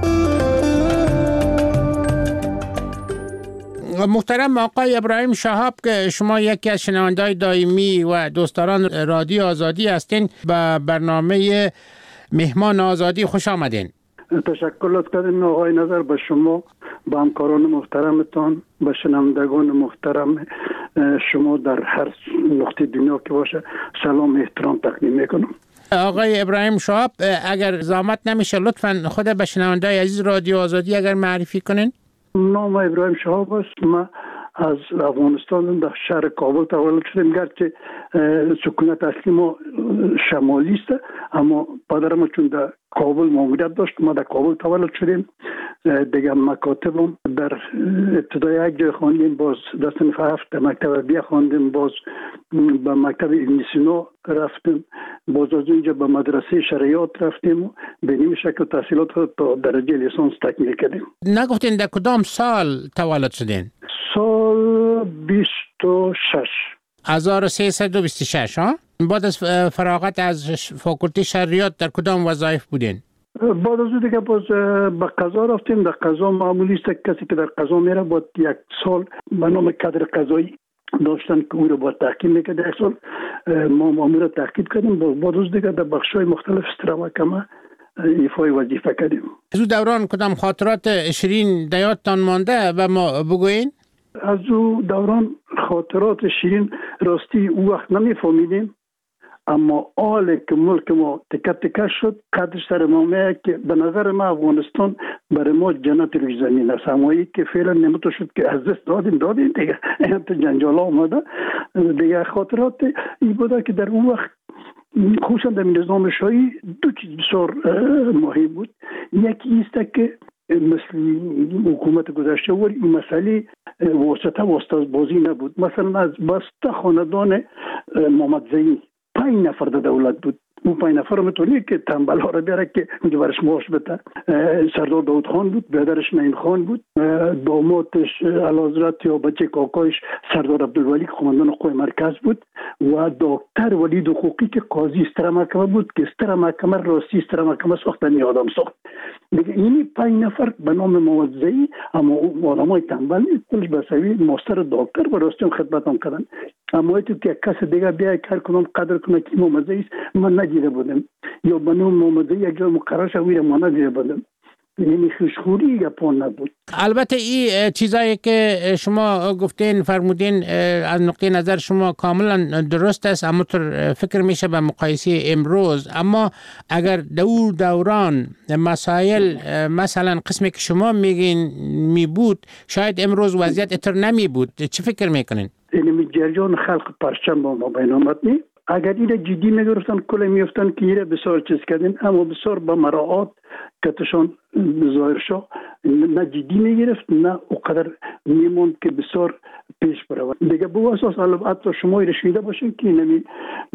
محترم آقای ابراهیم شهاب که شما یکی از شنونده‌های دائمی و دوستداران رادیو آزادی هستین، به برنامه مهمان آزادی خوش آمدین. تشکر لطف کردین آقای نظر به شما با همکاران محترمتان، به شنوندگان محترم شما در هر نقطه دنیا که باشه سلام احترام تقدیم میکنم. آقای ابراهیم شهاب، اگر زحمت نمیشه لطفاً خود به شنوندگان عزیز رادیو آزادی اگر معرفی کنین. نام ابراهیم شهاب است. من از افغانستان در شهر کابل تولد شدم، گرچه سکونت اصلی ما شمالی است، اما پدرم چون در کابل ماموریت داشت ما در کابل تولد شدیم. دیگه مکاتبم در ابتدای یک جای خواندیم، باز در صنف هفت در مکتب بیا خواندیم، باز به مکتب ابن سینا رفتیم، باز از اونجا به مدرسه شریعت رفتیم. به این شکل تحصیلات تا درجه لیسانس تکمیل کردیم. نگفتین در کدام سال تولد شدین؟ سال بیست و شش هزار و سیصد و بیست و شش. ها؟ بعد از فراغت از فاکولته شریعت در کدام وظایف بودین؟ بعد از دیگه باز به قضا رفتیم. در قضا معمولی است کسی که در قضا میره باید یک سال به نام کادر قضایی داشتن که او رو باید تحقیق میکرد. یک سال ما مامور رو تحقیق کردیم. بعد از دیگه در بخش‌های مختلف استرا محکمه ایفای وظیفه کردیم. از او دوران کدام خاطرات شیرین در یادتان مانده و ما بگوین؟ از او دوران خاطرات شیرین راستی او وقت نمیفهمیدیم، اما آل که ملک ما تکه تکه شد قدر سر ما میه که به نظر ما افغانستان برای ما جنت روی زمین است. همایی که فعلا نمتو شد که از دست دادیم دادیم دیگه تو جنجال آمده دیگه. خاطرات این بوده که در اون وقت خصوصا در نظام شاهی دو چیز بسیار مهم بود. یکی است که مثل حکومت گذشته و این مسئله واسطه واسطه بازی نبود. مثلا از بسته خاندان محمد زئی پنج نفر در دولت بود. اون پنج نفر میتونی که تنبل ها رو بیاره که اونجا برش معاش بده. سردار داود خان بود، برادرش نعیم خان بود، دامادش اعلیحضرت یا بچه کاکایش سردار عبدالولی که قماندان قوای مرکز بود و دکتر ولید حقوقی که قاضی استر محکمه بود که استر محکمه راستی استر محکمه ساختن آدم ساخت. دیگه اینی پنج نفر به نام محمد زئی، اما آدمای تنبل کلش بسوی ماستر دکتر و راستی خدمت هم کردن. اما تو که کس دیگه بیا کار کنم قدر کنه که محمد زئی من ندیده بودم یا به نام محمد زئی یک جای مقرر شوی ما ندیده بودم. یعنی خوشخوری یا پون نبود. البته این چیزایی که شما گفتین فرمودین از نقطه نظر شما کاملا درست است، اما فکر میشه به مقایسه امروز. اما اگر دور دوران مسائل مثلا قسمی که شما میگین می بود شاید امروز وضعیت اتر نمی بود. چه فکر میکنین؟ یعنی جریان خلق پرچم با ما بین آمد نی؟ اگر اینه جدی نگرفتن کل میفتن که اینه بسیار چیز کردن، اما بسیار با مراعات کتشان ظاهر شو نه جدی میگرفت نه اقدر میموند که بسیار پیش برود. دیگه به اساس البته شما رشیده باشین که نمی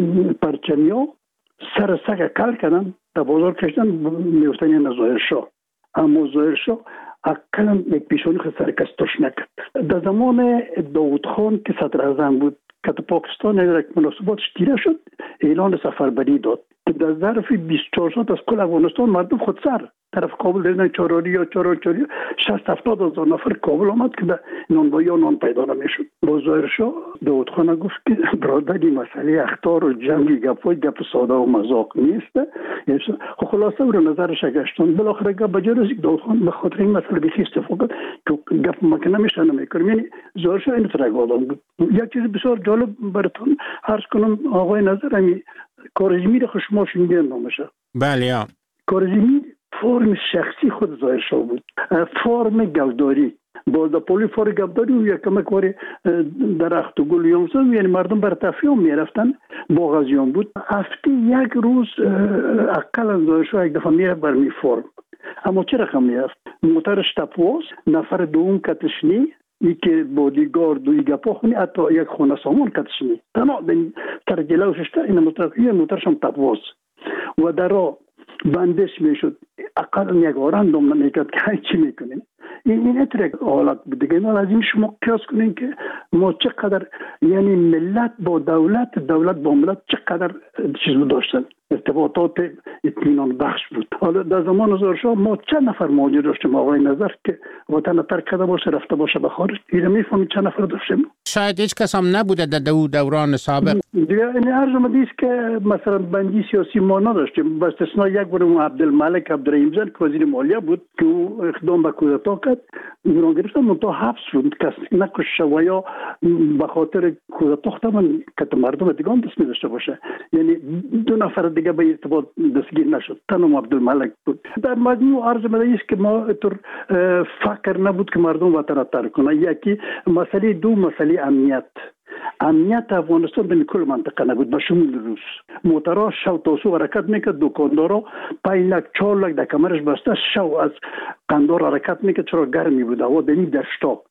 پرچمیا سر سگ کل کردن در بازار کشتن میفتن این ظاهر شو، اما ظاهر شو اقلا یک پیشونی خود سرکستش نکرد. در زمان داود خان که صدر اعظم بود که پاکستان یک مناسباتش تیره شد اعلان سفربری داد که در ظرف بیست و چهار ساعت از کل افغانستان مردم خود سر طرف کابل دیدن چاراری یا چاراری چاری شصت هفتاد هزار نفر کابل آمد که در نانوایی یا نان پیدا نمیشد. با ظاهر شاه داود خان گفت که برادر این مسئله اخطار و جنگی گپای گپ ساده و مذاق نیست. خب خلاصه او رو نظرش گشتن بالاخره گپ بجا رسید. داود خان به خاطر این مسئله بخی استفاده کرد که گپ ما که نمیشه نمیکنیم. یعنی ظاهر شاه این طرح آدم بود. یک چیز بسیار جالب براتون عرض کنم آقای نظرمی کارزمی رو شما شنیدین نامشه؟ بله. کارزمی فرم شخصی خود ظاهر شو بود، فرم گوداری باز در پولی فرم گوداری و یک کمک واری درخت و گل یونسان یعنی مردم بر تفریح می رفتن با غزیان بود. هفته یک روز اقل ظاهر شو یک دفعه میره بر می فرم. اما چه رقم میرفت؟ موترش تپواز نفر دوم کتشنی ای که بودیگارد و ایگپا خونی حتی یک خونه سامان کتشنی تنها تر جلوششتا این موتر موترش هم تپواز و در را بندش میشد. اقل یک آرندم نمیکرد که چی میکنیم. این این اترک حالت بود دیگه. لازم شما قیاس کنین که ما چقدر یعنی ملت با دولت دولت با ملت چقدر چیز داشتن ارتباطات اطمینان بخش بود. حالا در زمان ظاهر شاه ما چند نفر مهاجر داشتیم آقای نظر که وطن ترک کرده باشه رفته باشه به خارج. این میفهمید چند نفر داشتیم؟ شاید هیچ کس هم نبوده در دو دوران سابق. دیگه این عرض مدیست که مثلا بندی سیاسی ما نداشتیم با استثناء یک بار عبدالملک عبدالرحیم زن که وزیر مالیه بود که او اقدام به کودتا اجرا کرد ایران گرفتن منتها حبس شد کس نکشه و یا به خاطر کودتا من که مردم دیگه هم دست داشته باشه یعنی دو نفر دیگه به ارتباط دستگیر نشد تنها عبدالملک بود. در مجموع عرض مده است که ما طور فکر نبود که مردم وطن را ترک کنه. یکی مسئله دو مسئله امنیت امنیت افغانستان در کل منطقه نبود به شمول روس موترها شو تاسو حرکت میکرد دکاندارا پنج لک چهار لک در کمرش بسته شو از قندار حرکت میکرد چرا گرمی بود هوا در این دشتا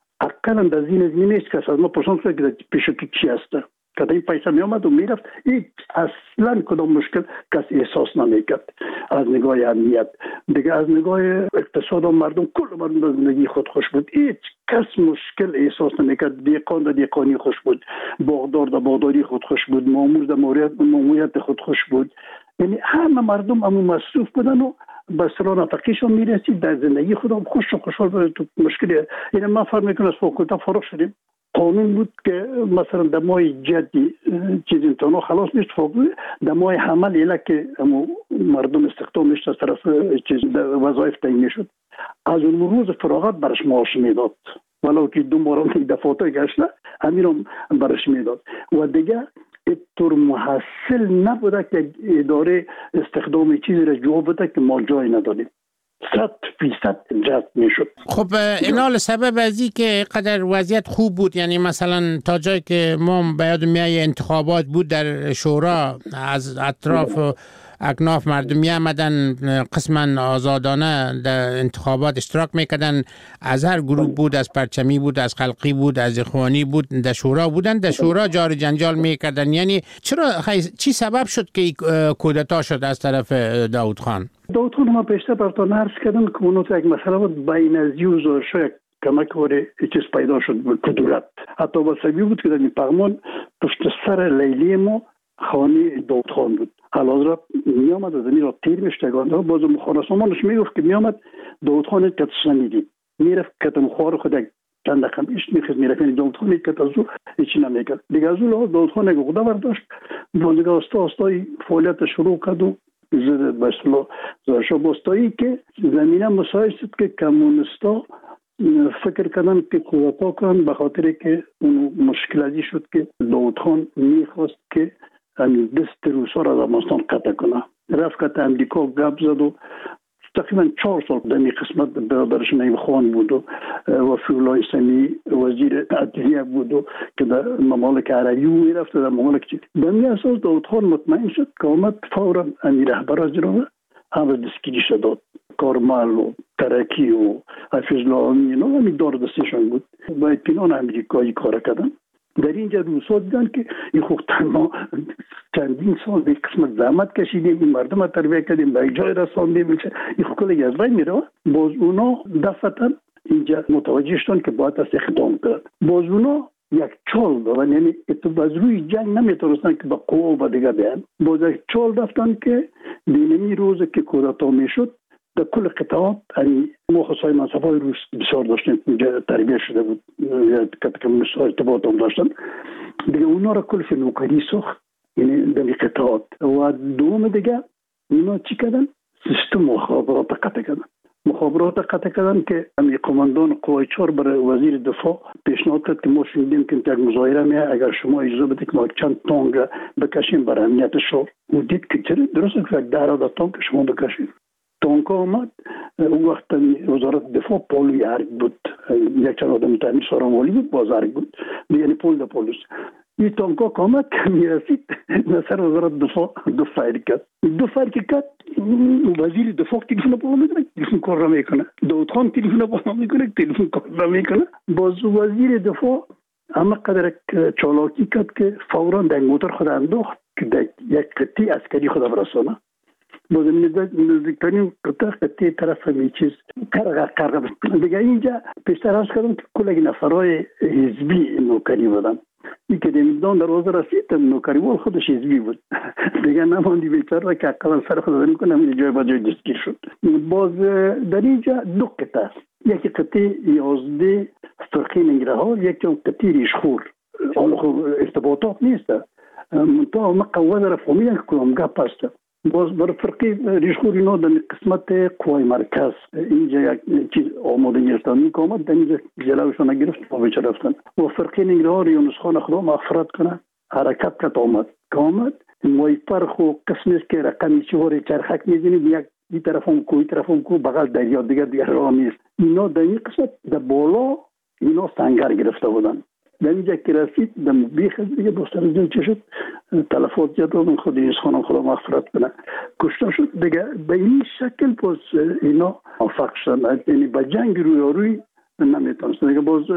اقلا در زین از نیست کس از ما پرسان کرد که پیش تو چی هسته که این پیسه می آمد و میرفت هیچ اصلا کدام مشکل کس احساس نمیکرد از نگاه امنیت. دیگه از نگاه اقتصاد و مردم کل مردم از زندگی خود خوش بود هیچ کس مشکل احساس نمیکرد. دیقان در دیقانی خوش بود باغدار در باغداری خود خوش بود مامور در ماموریت خود خوش بود یعنی همه مردم همون مصروف بودن و به سرا نفقیشون میرسید در زندگی خودم خوش و خوشحال بود. تو مشکلی یعنی من فرق میکنم از فاکولته فارغ شدیم قانون بود که مثلا در ماه جدی چیز امتحانا خلاص میشد فاکولته در ماه حمل ایله که مردم استخدام میشد از طرف چیز وظایف تعیین میشد از اون روز فراغت برش معاش میداد ولو که دو ماه دفعاتی گشته همین برش میداد و دیگه طور محصل نبوده که اداره استخدام چیزی را جواب بده که ما جای نداریم صد فیصد جذب میشد. خب اینا سبب ازی که قدر وضعیت خوب بود یعنی مثلا تا جایی که ما به یاد میای انتخابات بود در شورا از اطراف اکناف مردم می آمدن قسما آزادانه در انتخابات اشتراک میکردن از هر گروه بود از پرچمی بود از خلقی بود از اخوانی بود در شورا بودن در شورا جار جنجال میکردن یعنی چرا چی سبب شد که کودتا شد از طرف داود خان؟ داود خان ما پیشتر براتون عرض کردم که اونو یک مسئله بود بین از یوز و شاید کمک واره چیز پیدا شد کدورت حتی با سبی بود که در این پغمان پشت سر لیلی ما خانه داود خان بود حالا می آمد و زمین را تیر میشتگانده باز مخانسامانش میگفت که می آمد داود خان کتش نمیدید میرفت کتم خوار خود چند دقیقه ایش میخواست میرفت یعنی داود خان کت از او هیچی نمیکرد دیگه از او لحاظ داود خان یک غده برداشت دیگه استا استای فعالیت شروع کرد و زد به اصطلاح زرشا باستایی که زمینه مساعد شد که کمونستا فکر کردن که کودتا کنن به خاطر که اون مشکل ازی شد که داود خان میخواست که همین دست روسا را از افغانستان قطع کنه رفت که امریکا گپ زد و تقریبا چهار سال در این قسمت برادرش نعیم خان بود و وفی‌الله اسلامی وزیر عدلیه بود و که در ممالک عربی میرفت در ممالک چی در این اساس داود خان مطمئن شد که آمد فورا امیر رهبر از جنوبه همه دستگیری شد کارمل و ترکی و حفیظ الله امین و همین دار دستشان بود با اطمینان امریکایی کار کردن. در اینجا روسا دیدن که این خوب تنها چندین سال به قسمت زحمت کشیدیم این مردم را تربیه کردیم به جای رساندیم این خوب کلی از بین میره باز اونا دفعتا اینجا متوجه شدن که باید از اقدام کرد باز اونا یک چال دارن یعنی اتو از روی جنگ نمیتونستن که با قوه و با دیگه بیان باز یک چال دفتن که دینمی روز که کودتا میشد در کل قطعات یعنی ما خصای منصفای روس بسیار داشتیم اینجا تربیه شده بود که کمونیست ارتباط هم داشتن دیگه اونا را کل فی نوکری ساخت یعنی در قطعات و دوم دیگه اونا چی کردن؟ سیستم مخابرات قطع کردن مخابرات قطع کردن که همی قماندان قوای چهار برای وزیر دفاع پیشنهاد کرد که ما شنیدیم که یک مظاهره میه اگر شما اجازه بدید که ما چند تانک بکشیم برای امنیت شهر و دید که چرا درست که یک ده تانک شما بکشیم تانک آمد اون وقت وزارت دفاع پول ارگ بود یک چند آدم تعمیر سارانوالی بود باز ارگ بود یعنی پول در پولوس این تانک ها آمد که میرسید نصر وزارت دفاع دو فایر کرد دو فایر که کرد وزیر دفاع تلفن بالا میکنه تلفن کار را میکنه داود خان تلفن بالا میکنه تلفن کار را میکنه باز وزیر دفاع اما قدر چالاکی کرد که فورا در موتر خود انداخت که در یک قطعی عسکری خود برسانه باز نزدیکترین قطعه قطعی طرف همی چیز قرقه قرقه دیگه اینجا پیشتر هست کردم که کلگی نفرهای حزبی نوکری بودن این که دمیدان در روز رسید نوکریوال خودش حزبی بود دیگه نماندی بیچاره که اقلا سر خود داریم کنم این جای با جای دستگیر شد باز در اینجا دو قطعه است یکی قطعه یازده فرقی نگرهار یکی قطعه ریشخور آن خود ارتباطات نیست منطقه مقوض را فهمیدن که کنم گپ است باز بر فرقی ریشخوری اینا در قسمت قوای مرکز اینجا یک چیز آماده گرفتن این که آمد در اینجا جلوشان نگرفت با بیچه رفتن و فرقی نگرهار یونس خان خدا مغفرت کنه حرکت کت آمد که آمد وایپر خو قسمش که رقمی چهاری چرخک میزنید یک این طرف هم کو این طرف هم کو بغل دریا دیگر دیگر راه نیست اینا در این قسمت در بالا اینا سنگر گرفته بودن در اینجا که رسید در بیخ دیگه بستر زیر چه شد تلفات زیاد دادن خود این خانم خدا مغفرت کنه کشته شد دیگه به این شکل باز اینا موفق شدن یعنی به جنگ روی روی نمیتونستن دیگه باز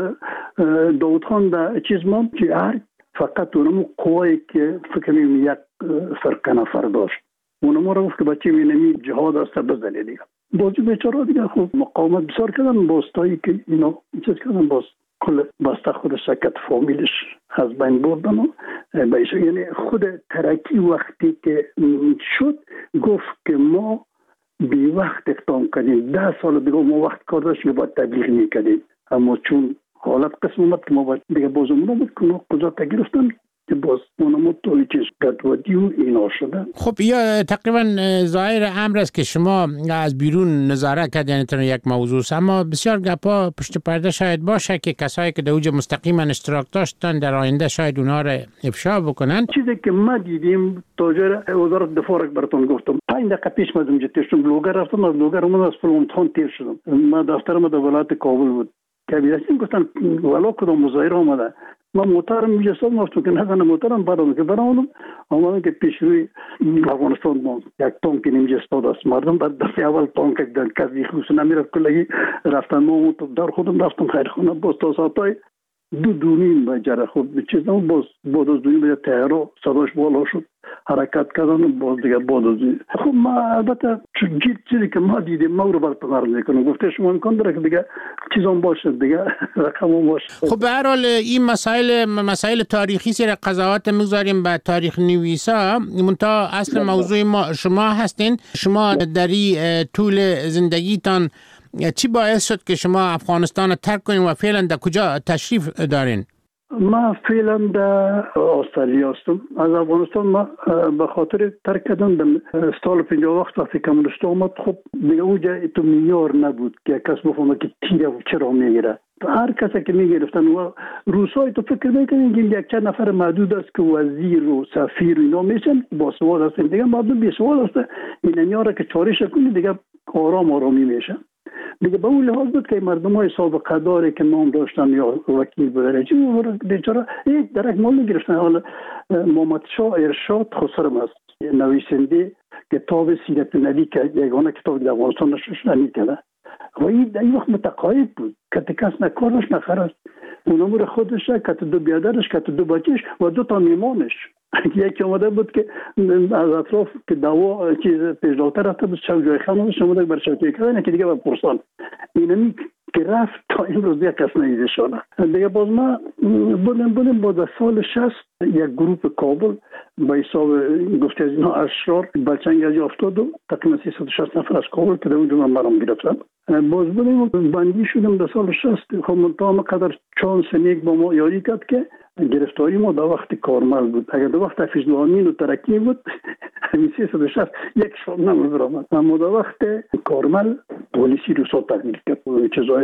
داود خان در چیز ما که هر فقط اونمو قوایی که فکر میم یک فرق نفر داشت اونمو رو گفت که بچه مینمی جهاد است بزنی دیگه بازی بیچاره دیگه خوب مقاومت بسیار کردن باستایی که اینا چیز کردن باز کل بسته خودش سکت فامیلش از بین بردن و بیشه یعنی خود ترکی وقتی که شد گفت که ما بی وقت اقدام کردیم ده سال دیگه ما وقت کار داشت که باید تبلیغ میکردیم اما چون حالت قسم اومد که ما باید دیگه بازمون بود که ما قضا گرفتن که باز اونمو توی چیز قدودی و اینا شده. خب یا تقریبا ظاهر امر است که شما از بیرون نظارت کرد یعنی تنها یک موضوع است اما بسیار گپا پشت پرده شاید باشه که کسایی که در اوج مستقیما اشتراک داشتن در آینده شاید اونها را افشا بکنن. چیزی که ما دیدیم تاجر وزارت دفاع براتون گفتم پنج دقیقه پیش ما اینجا تیر شدم لوگر رفتم از لوگر اومدم از امتحان تیر شدم ما دفتر ما در ولایت کابل بود که بیرسیم گفتن والا کدام مظاهره آمده ما موترم میشه سال مفتو که نکنه موترم برام که برامونم آمدن که پیش روی افغانستان ما یک تانک نمیشه استاد است مردم بعد دفعه اول تانک در کسی خصوص نمیرفت کلگی رفتن ما در خودم رفتم خیرخونه باز تا ساعتای دو دونیم بجره خود چیزم باز باز از دونیم بجره تهرا صداش بالا شد حرکت کردن باز دیگه باز از خب ما البته جیب چیزی که ما دیدیم ما رو براتون عرض میکنم گفته شما امکان داره که دیگه چیزام باشه دیگه رقم باشه. خب به هر حال این مسائل مسائل تاریخی سر قضاوت میگذاریم به تاریخ نویسا منتها اصل موضوع ما شما هستین شما در طول زندگیتان چی باعث شد که شما افغانستان ترک کنین و فعلا در کجا تشریف دارین؟ ما فعلا در استرالیا هستم از افغانستان ما به خاطر ترک کردن در سال پنجاه وقت وقتی کمونیست آمد خب دیگه اونجا تو معیار نبود که کس بفهمه که تیر چرا میگیره هر کسی که میگرفتن و روسای تو فکر میکنین که یک چند نفر محدود است که وزیر و سفیر و اینا میشن با سواد هستن دیگه مردم بی سواد هستن این انیاره که چارش کنی دیگه آرام آرامی میشن دیگه به اون لحاظ بود که مردم های سابقه داره که نام داشتن یا وکیل بودن چی بیچاره یک درک مال نگرفتن. حالا محمد شاه ارشاد خسرم است نویسنده کتاب سیرت نبی که یگانه کتاب در افغانستان نشر کرده و این در این وقت متقاعد بود که کس نکارش نخرست اون امور خودش که دو بیادرش که دو بچهش و دو تا میمانش یکی آمده بود که از اطراف که دوا چیز پیشلاتر رفته بود شو جای خانمش آمده بر شوکه کردن که دیگه بر پرسان اینمی که رفت تا امروز یک کس نیده شده دیگه باز ما بودیم بودیم با سال شصت یک گروپ کابل با حساب گفته از اینها اشرار بلچنگ از افتاد و تقریبا سیصد و شصت نفر از کابل که در اونجا من برام گرفتن باز بودیم بندی شدیم در سال شصت خب منطقه قدر چند سنیک با ما یاری کرد که گرفتاری ما در وقت کارمل بود اگر در وقت حفیظ الامین و ترکی بود همین سیصد و شصت یک شام نمو برامد اما در وقت کارمل پولیسی رو سال تغییر کرد چیزای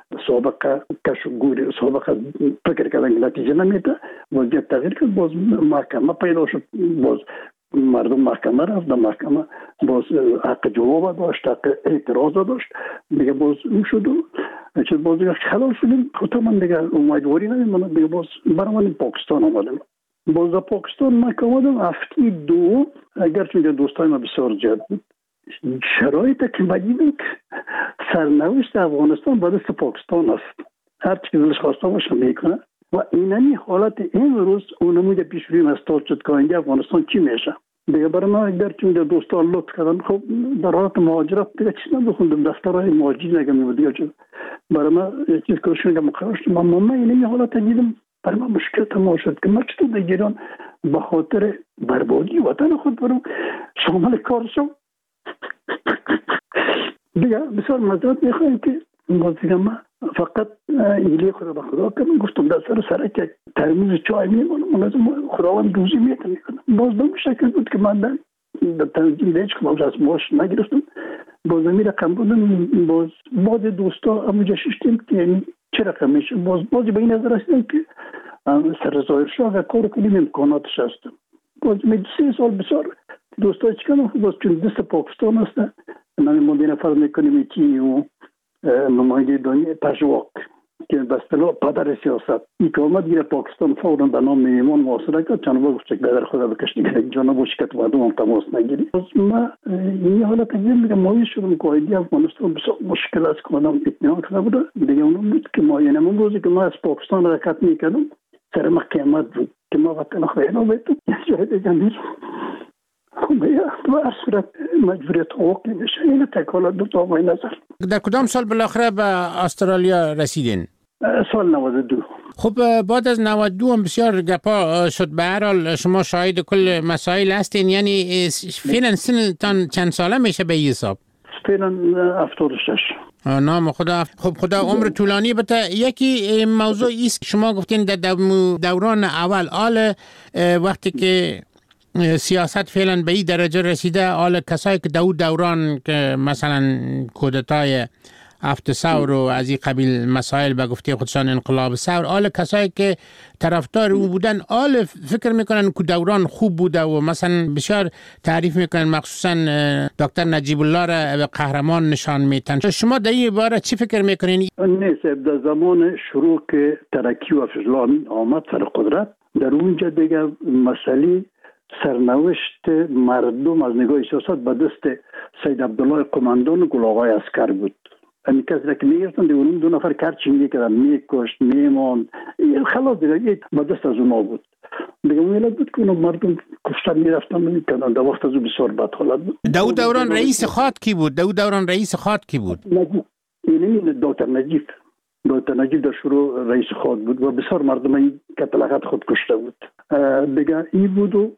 سابقه کشف گوری سابقه فکر کردن که نتیجه نمیده وضعیت تغییر کرد باز محکمه پیدا شد باز مردم محکمه رفت در محکمه باز حق جواب داشت حق اعتراض داشت دیگه باز اون شد و چه باز دیگه خلال شدیم خودم من دیگه امیدواری ندیم من دیگه باز برام پاکستان آمدم باز در پاکستان من که آمدم هفته دو اگرچه دوستای ما بسیار زیاد بود شرایط که بدیدم که سرنوشت افغانستان با دست پاکستان است هر چیز دلش خواسته باشه میکنه و اینمی حالت امروز اونموی پیش روی مستاد شد که اینجا افغانستان چی میشه دیگه برای ما اگر چون دوستان لطف کردن خب در حالت مهاجرت دیگه چیز نبخوندم دفترهای مهاجری نگم بود دیگه چیز برای ما چیز کارشون که مقرار شد من ما اینمی حالت دیدم برای ما مشکل تمام شد که ما چطور در ایران به خاطر بربادی وطن خود برم شامل کار شد دیگه بسیار مذارت میخوایم که باز دیگه ما فقط ایلی خدا به خدا کنم گفتم در سر سره که ترمیز چای میمونم من از خداوند روزی میتونم باز به شکل بود که من در در تنظیم هیچ کدام از معاش نگرفتم. باز می رقم بودم، باز باز دوستا اموجه ششتیم که چه رقم میشه. باز باز به این نظر رسیدم که سر ظاهر شاه کار کنیم امکاناتش هستم. باز می سه سال بسیار دوستا چیکار باز چون دست پاکستان هست من مدیر فرض میکنیم که و نماینده دنیا پژواک که به اصطلاح پدر سیاست این که آمد گیره پاکستان فوراً به نام میمان محاصره کرد. چند بار گفت که در خدا بکش دیگه اینجا نباشی که تو مردم هم تماس نگیری. از من این حالت دیگه میگم مایز شدم که قایدی افغانستان بسیار مشکل است که آدم اطمینان کرده بود. دیگه اونم بود که ما یعنی من روزی که ما از پاکستان حرکت میکردم سر ما قیامت بود که ما وطن خیلی بیتم یه جای دیگه میرم و صورت مجبوریت حقوقی میشه. این تکالات دو تا آقای نظر. در کدام سال بالاخره به استرالیا رسیدین؟ سال نود و دو. خب بعد از نود و دو هم بسیار گپا شد. به هر حال شما شاهد کل مسائل هستین. یعنی فعلا سنتان چند ساله میشه به این حساب؟ فعلا هفتاد و شش. نام خدا. خب خدا عمر طولانی بده. یکی موضوع ایست شما گفتین در دوران اول آل وقتی که سیاست فعلا به این درجه رسیده، آل کسایی که دو دوران که مثلا کودتای هفت ثور و از این قبیل مسائل به گفته خودشان انقلاب ثور، آل کسایی که طرفدار او بودن، آل فکر میکنن که دوران خوب بوده و مثلا بسیار تعریف میکنن، مخصوصا دکتر نجیب الله را قهرمان نشان میتن. شما در این باره چی فکر میکنین؟ نه صاحب، در زمان شروع که ترکی و افشلامین آمد سر قدرت، در اونجا دیگه مسئله سرنوشت مردم از نگاه سیاست به دست سید عبدالله قماندان و گل آقای عسکر بود. همین کسی که میگرفتن دیگه اون دو نفر کرچی میکردن، میکشت، میمان، خلاص دیگه به دست از اونا بود. دیگه اون علت بود که اون مردم کشتن میرفتن میکردن. در وقت از اون بسیار بد حالت بود. دو دوران رئیس خات کی بود؟ دو دوران رئیس خات کی بود؟ نجیب. این دکتر نجیب. دکتر نجیب در شروع رئیس خات بود و بسیار مردم این کتلقت خود کشته بود. دیگه این بود و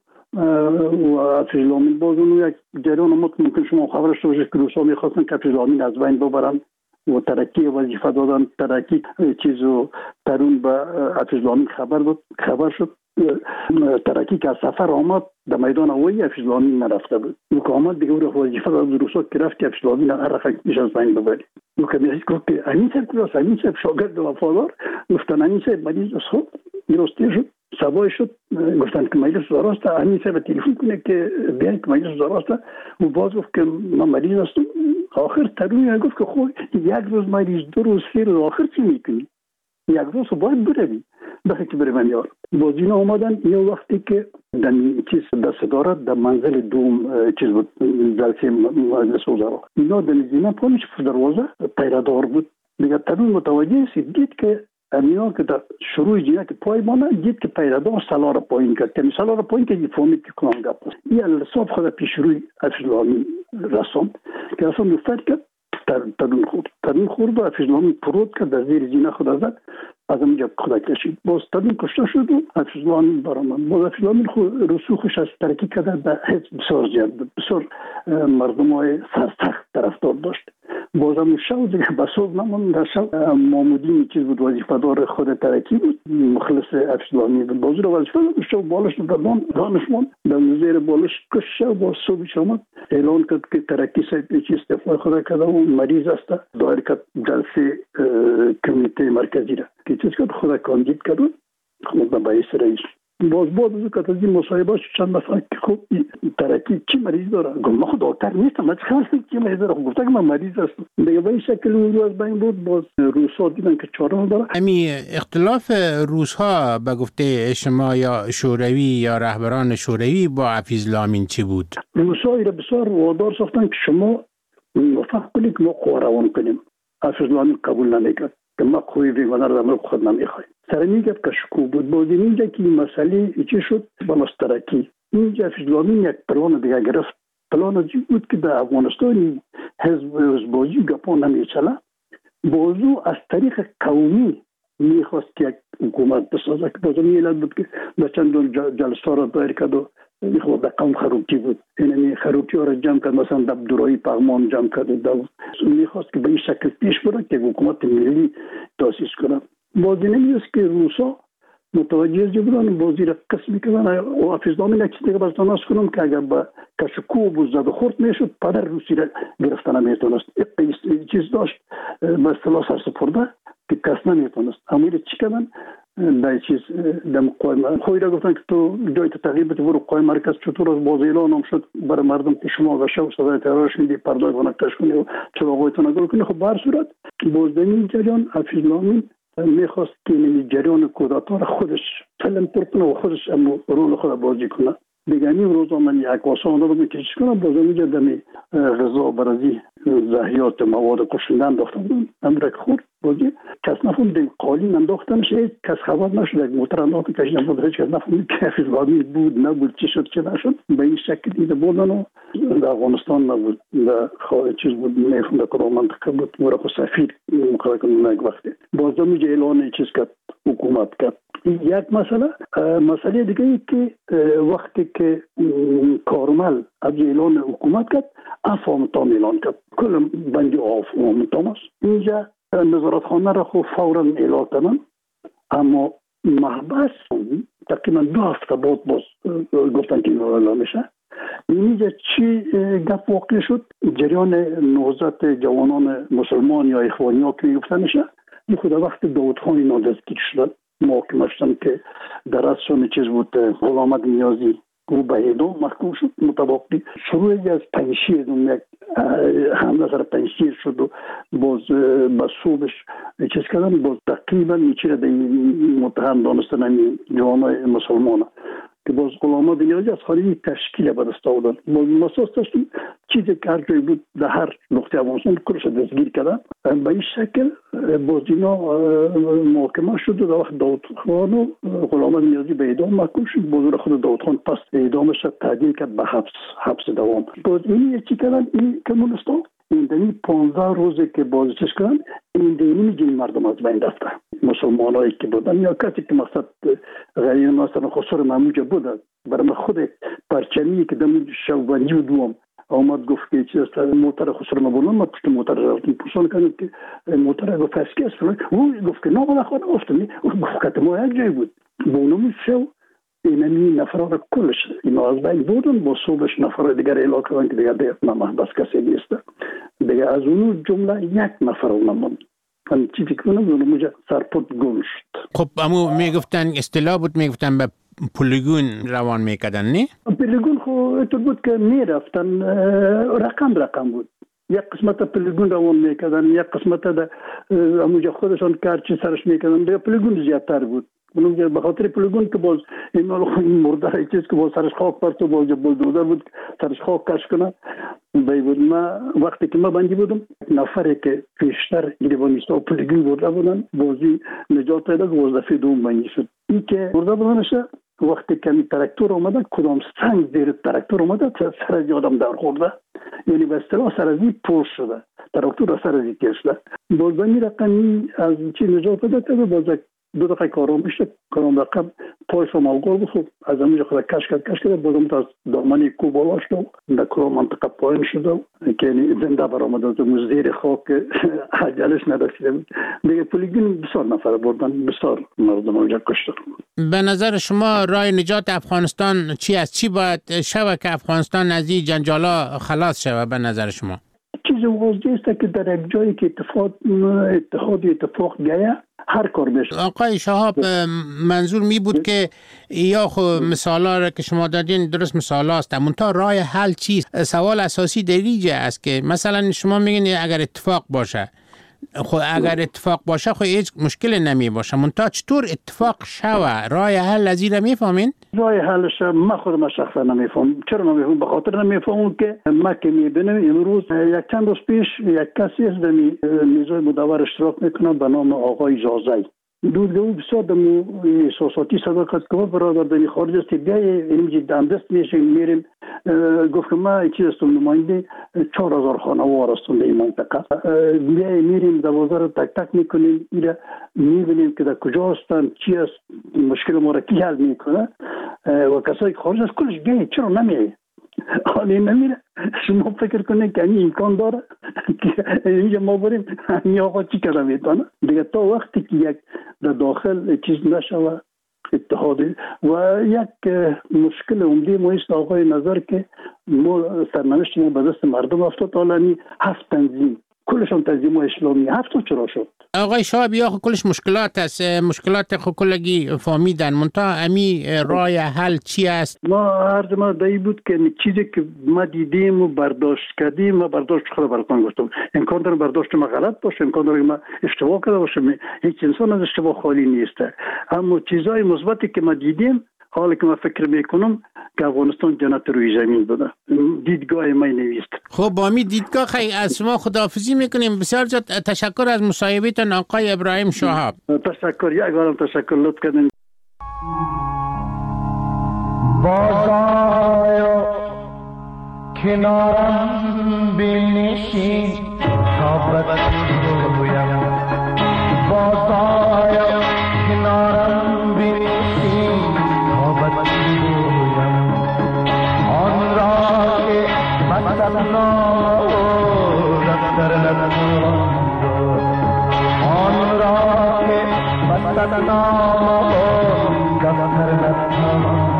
و افشلامین باز اون یک جریان اومد که ممکن شما خبرش باشه که روسا میخواستن که افشلامین از بین ببرن و ترکی وظیفه دادن. ترکی چیزو ترون به افشلامین خبر بود، خبر شد. ترکی که از سفر آمد در میدان هوایی افشلامین نرفته بود. او که آمد دیگه او وظیفه داد روسا که رفت که افشلامین هر رقم میش از بین ببری. او که میگه که امین صاحب کلاس، امین صاحب شاگرد وفادار، گفتن امین صاحب مریض است. خب درسته شد. سبای شد گفتن که مجلس وزرا است. همین صاحب تلفن کنه که بیاین که مجلس وزرا است و باز گفت که من مریض هستم. آخر ترون گفت که خب یک روز مریض، دو روز، سه روز، آخر چی میکنی؟ یک روز باید بروی بخی که بری من یار. باز اینا آمدن یه وقتی که در چیز در صدارت در منزل دوم چیز بود، جلسه مجلس وزرا، اینا در نزدینا پانش دروازه پیرادار بود. دیگه ترون متوجه سید دید که امینا که در شروع جینا که پای مانه دید که پیرادار سلا را پایین کرد که سلا را پایین که فهمید که کنان گپ است. این الصاف خود پیش روی افشلامین رساند که رساند افتاد کرد ترون خورد. ترون خورد و افشلامین پرود کرد در زیر زینه خود زد، از اونجا خدا کشید. باز ترون کشته شد و افشلامین برآمد. باز افشلامین رسوخش از ترکی کرده به حزب بسیار زیاد بود. بسیار مردم های سرسخت طرفدار داشت. بازم شو دیگه بسوب نمون در شو مامودین چیز بود، وظیفه دار خود ترکی بود، مخلص افشلامین بود. بازو رو وظیفه دار شو بالش دادن دانشمون در زیر بالش کش شو. باز صبحش آمد اعلان کرد که ترکی سایت چیز استعفا خدا کرده و مریض است. دایر کرد جلسه کمیته مرکزی را که چیز کرد خدا کاندید کرد خود به باعث رئیس. باز باز از که از این مصاحبه چند دفعه که خب ترکی چی مریض داره؟ گفت من خود دکتر نیستم، من چه چی مریض داره؟ گفت که من مریض هستم. دیگه به این شکل اون رو از بین بود. باز روس‌ها دیدن که چاره نداره. امی اختلاف روس‌ها به گفته شما یا شوروی یا رهبران شوروی با افشلامین چی بود؟ روس‌ها را بسیار وادار ساختن که شما موفق کنید که ما قوه روان کنیم. افشلامین قبول نمیکرد که ما قوی بیگانه را در خود نمیخوایم. سر میگه که شکوه بود. باز اینجا که این مسئله چی شد بالاست ترکی. اینجا افشلامین یک پلان دیگه گرفت. پلان چی بود که در افغانستان حزب حزبازی گپا نمیچله. بازو از طریق قومی میخواست که یک حکومت بسازه که بازو میلاد بود که به چندان جلسه را دایر کرد و میخواد در قوم خروطی بود. این خروطی ها را جمع کرد، مثلا در عبدالرایی پغمان جمع کرد و میخواست که به این شکل پیش برد که حکومت ملی تاسیس کنه. باز نمیست که روسا متوجه بودن بازی را قسم کردن و حافظنامه یک چیز دیگه باز تناس کنم که اگر با کشکو و زد خورد میشد پدر روسی را گرفتن نمیتونست یک چیز داشت به اصطلاح سرسپرده که کس نمیتونست اما چی کردن در چیز در قوای خوی را گفتن که تو جای تغییر بده برو قوای مرکز چطور از باز اعلان هم شد برای مردم که شما و شب صدای ترارش میدی پردای بانکتش کنی و چراغایتون نگل کنی. خب بر صورت بازدهی جریان حافظنامه میخواست که این جریان کودتا را خودش فلم پر کنه و خودش امو رول خود بازی کنه. دیگه این روزا من یک واسه رو میکشش کنم بازم اینجا دمی غذا برازی زهیات مواد کشنده انداخته بودن امرک خورد بازی کس نفهم دیگه قالین انداختنش هیچ کس خبر نشد یک موتر انداخت کشیدن بود هیچ کس نفهم که حافظنامه بود نبود چی شد چی نشد به این شکل دیده بودن و در افغانستان نبود در خواهد چیز بود میفهم در کدام منطقه بود مرا خود سفیر مقرر کنم یک وقتی بازم اینجا اعلان چیز کرد حکومت کرد. یک مسئله مسئله دیگه ای که وقتی که کارمل از اعلان حکومت کرد افامتان اعلان کرد کل بندی افامتان است اینجا نظارتخانه را خود فورا اعلان کردن اما محبس تقریبا دو هفته بعد باز گفتن که اعلان میشه. اینجا چی گپ واقع شد جریان نهضت جوانان مسلمان یا اخوانی ها که گفتن میشه این خود وقت داود خان اینا دستگیر شدن محاکمه شدن که در اصل چیز بود غلام احمد نیازی او به اعدام محکوم شد متوقی شروع از پنجشیر یک حمله سر پنجشیر شد و باز به صوبش چیز کردن باز تقریبا میچه در متهم دانستن این جوانای مسلمان که باز غلام احمد نیازی از خارجی تشکیل به دست آوردن باز مساس داشتیم چیزی که هر جایی بود در هر نقطه افغانستان کلش دستگیر کردن به این شکل باز اینا محاکمه شد و در وقت داود خان و غلام احمد نیازی به اعدام محکوم شد باز خود داود خان پس اعدامش تعدیل کرد به حبس حبس دوام. باز این چی کردن این کمونستان این دنی پانزده روزه که باز چیز کردن این دینی جین مردم از بین رفته مسلمان هایی که بودن یا کسی که مقصد غیر مثلا خسر معموجه بوده برای خود پرچمی که دمون شوبانی و دوام آمد گفت که چیز است موتر خسر ما بولن ما پشت موتر رفتیم پوشان کردیم که موتر گفت فسکی است او گفت که نه بالا خواهد گفتم گفت که ما یک جای بود بونمی شو اینمی نفرات کلش اینا از بین بودن با صوبش نفرات دیگر اعلام کردن که دیگر دیگر محبس کسی نیست دیگر از اون جمله یک نفر نموند من چی فکر کنم اون موجه سرپوت گل شد. خب امو میگفتن اصطلاح بود میگفتن به پولیگون روان میکردن نه؟ پولیگون خو تو بود که میرفتن رقم رقم بود یک قسمت پولیگون روان میکردن یک قسمت در اموجه خودشان کارچی سرش میکردن دیگر پولیگون زیادتر بود اونم به خاطر پولیگون که باز این این مرده چیز که باز سرش خاک پرت و باز بلدوزر بود سرش خاک کش کنه بای بود ما وقتی که ما بندی بودم نفری که پیشتر گریبانیستا و پولیگون برده بودن بازی نجات پیدا که وظیفه دوم بندی شد این که برده بودنشه وقتی که این تراکتور اومده کدام سنگ زیر تراکتور اومده سر از آدم در خورده یعنی به اصطلاح سر ازی پوش شده تراکتور سر ازی تیر شده باز بندی رقمی از چی نجات پیدا کرده باز دو دقیقه کارام میشه کارام رقم پایش رو مالگار بود خب از همینجا خود کش کرد کش کرد بازم از دامنی کو بالا شد در کلام منطقه پایین شد که زنده برآمد از زیر خاک عجلش نرسیده بود دیگه پولیگون بسیار نفر بردن بسیار مردم اونجا کشتن. به نظر شما راه نجات افغانستان چی است؟ چی باید شوه که افغانستان از این جنجالا خلاص شوه به نظر شما؟ چیز واضح است که در یک جایی که اتفاق اتحاد اتفاق گیه هر کار بشه. آقای شهاب منظور می بود که یا خو مثالا را که شما دادین درست مثالا است منتها راه حل چیست؟ سوال اساسی در اینجا است که مثلا شما میگین اگر اتفاق باشه خو اگر اتفاق باشه خو هیچ مشکل نمی باشه منتها چطور اتفاق شوه راه حل از این را میفهمین؟ راه حلش ما خودم شخصا نمیفهم. چرا نمیفهم؟ به خاطر نمیفهمم که ما که میبینم امروز یک چند روز پیش یک کسی از دمی نیروی مدور اشتراک میکنه به نام آقای زازی دودگاه او بسیار دمو احساساتی صداقت که برادر دمی خارج است بیایی اینجا دندست میشیم میریم گفت که ما چیز هستم نماینده چهار هزار خانوار هستم در این منطقه بیایی میریم دوازده رو تک تک میکنیم ایره میبینیم که در کجا هستن چی هست مشکل ما را کی حل میکنه و کسایی که خارج است کلش بیایی چرا نمیایی حالی نمیره شما فکر کنید که این امکان داره که اینجا ما بریم این آقا چی کرده میتونه دیگه تا وقتی که یک در داخل چیز نشوه اتحاد و یک مشکل عمده ما است آقای نظر که ما سرنوشت ما به دست مردم افتاد. حالا هفت تنظیم کلشون تنظیم اسلامی هفت چرا شد؟ آقای شاه بیا خو کلش مشکلات است، مشکلات خو کلگی فهمیدن منتها امی رای حل چی است؟ ما عرض ما دایی بود که چیزی که ما دیدیم و برداشت کردیم ما برداشت خود براتون گفتم. امکان داره برداشت ما غلط باشه، امکان داره ما اشتباه کرده باشیم، هیچ انسان از اشتباه خالی نیست، اما چیزای مثبتی که ما دیدیم حالا که من فکر میکنم که افغانستان جنت روی زمین بوده. دیدگاه من نویست. خب با می دیدگاه خیلی از شما خداحافظی میکنیم. بسیار زیاد تشکر از مصاحبهتون آقای ابراهیم شهاب. تشکر، یک بارم تشکر لطف کردین. بازآیا کنارم بنشین تا بگویم، بازآیا کنارم بنشین تا بگویم آن را که مثلا دفتر نتوان آن را که مثلا دفتر نتوان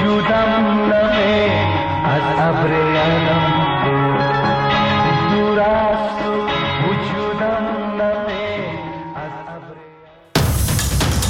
شدم نمه از ابر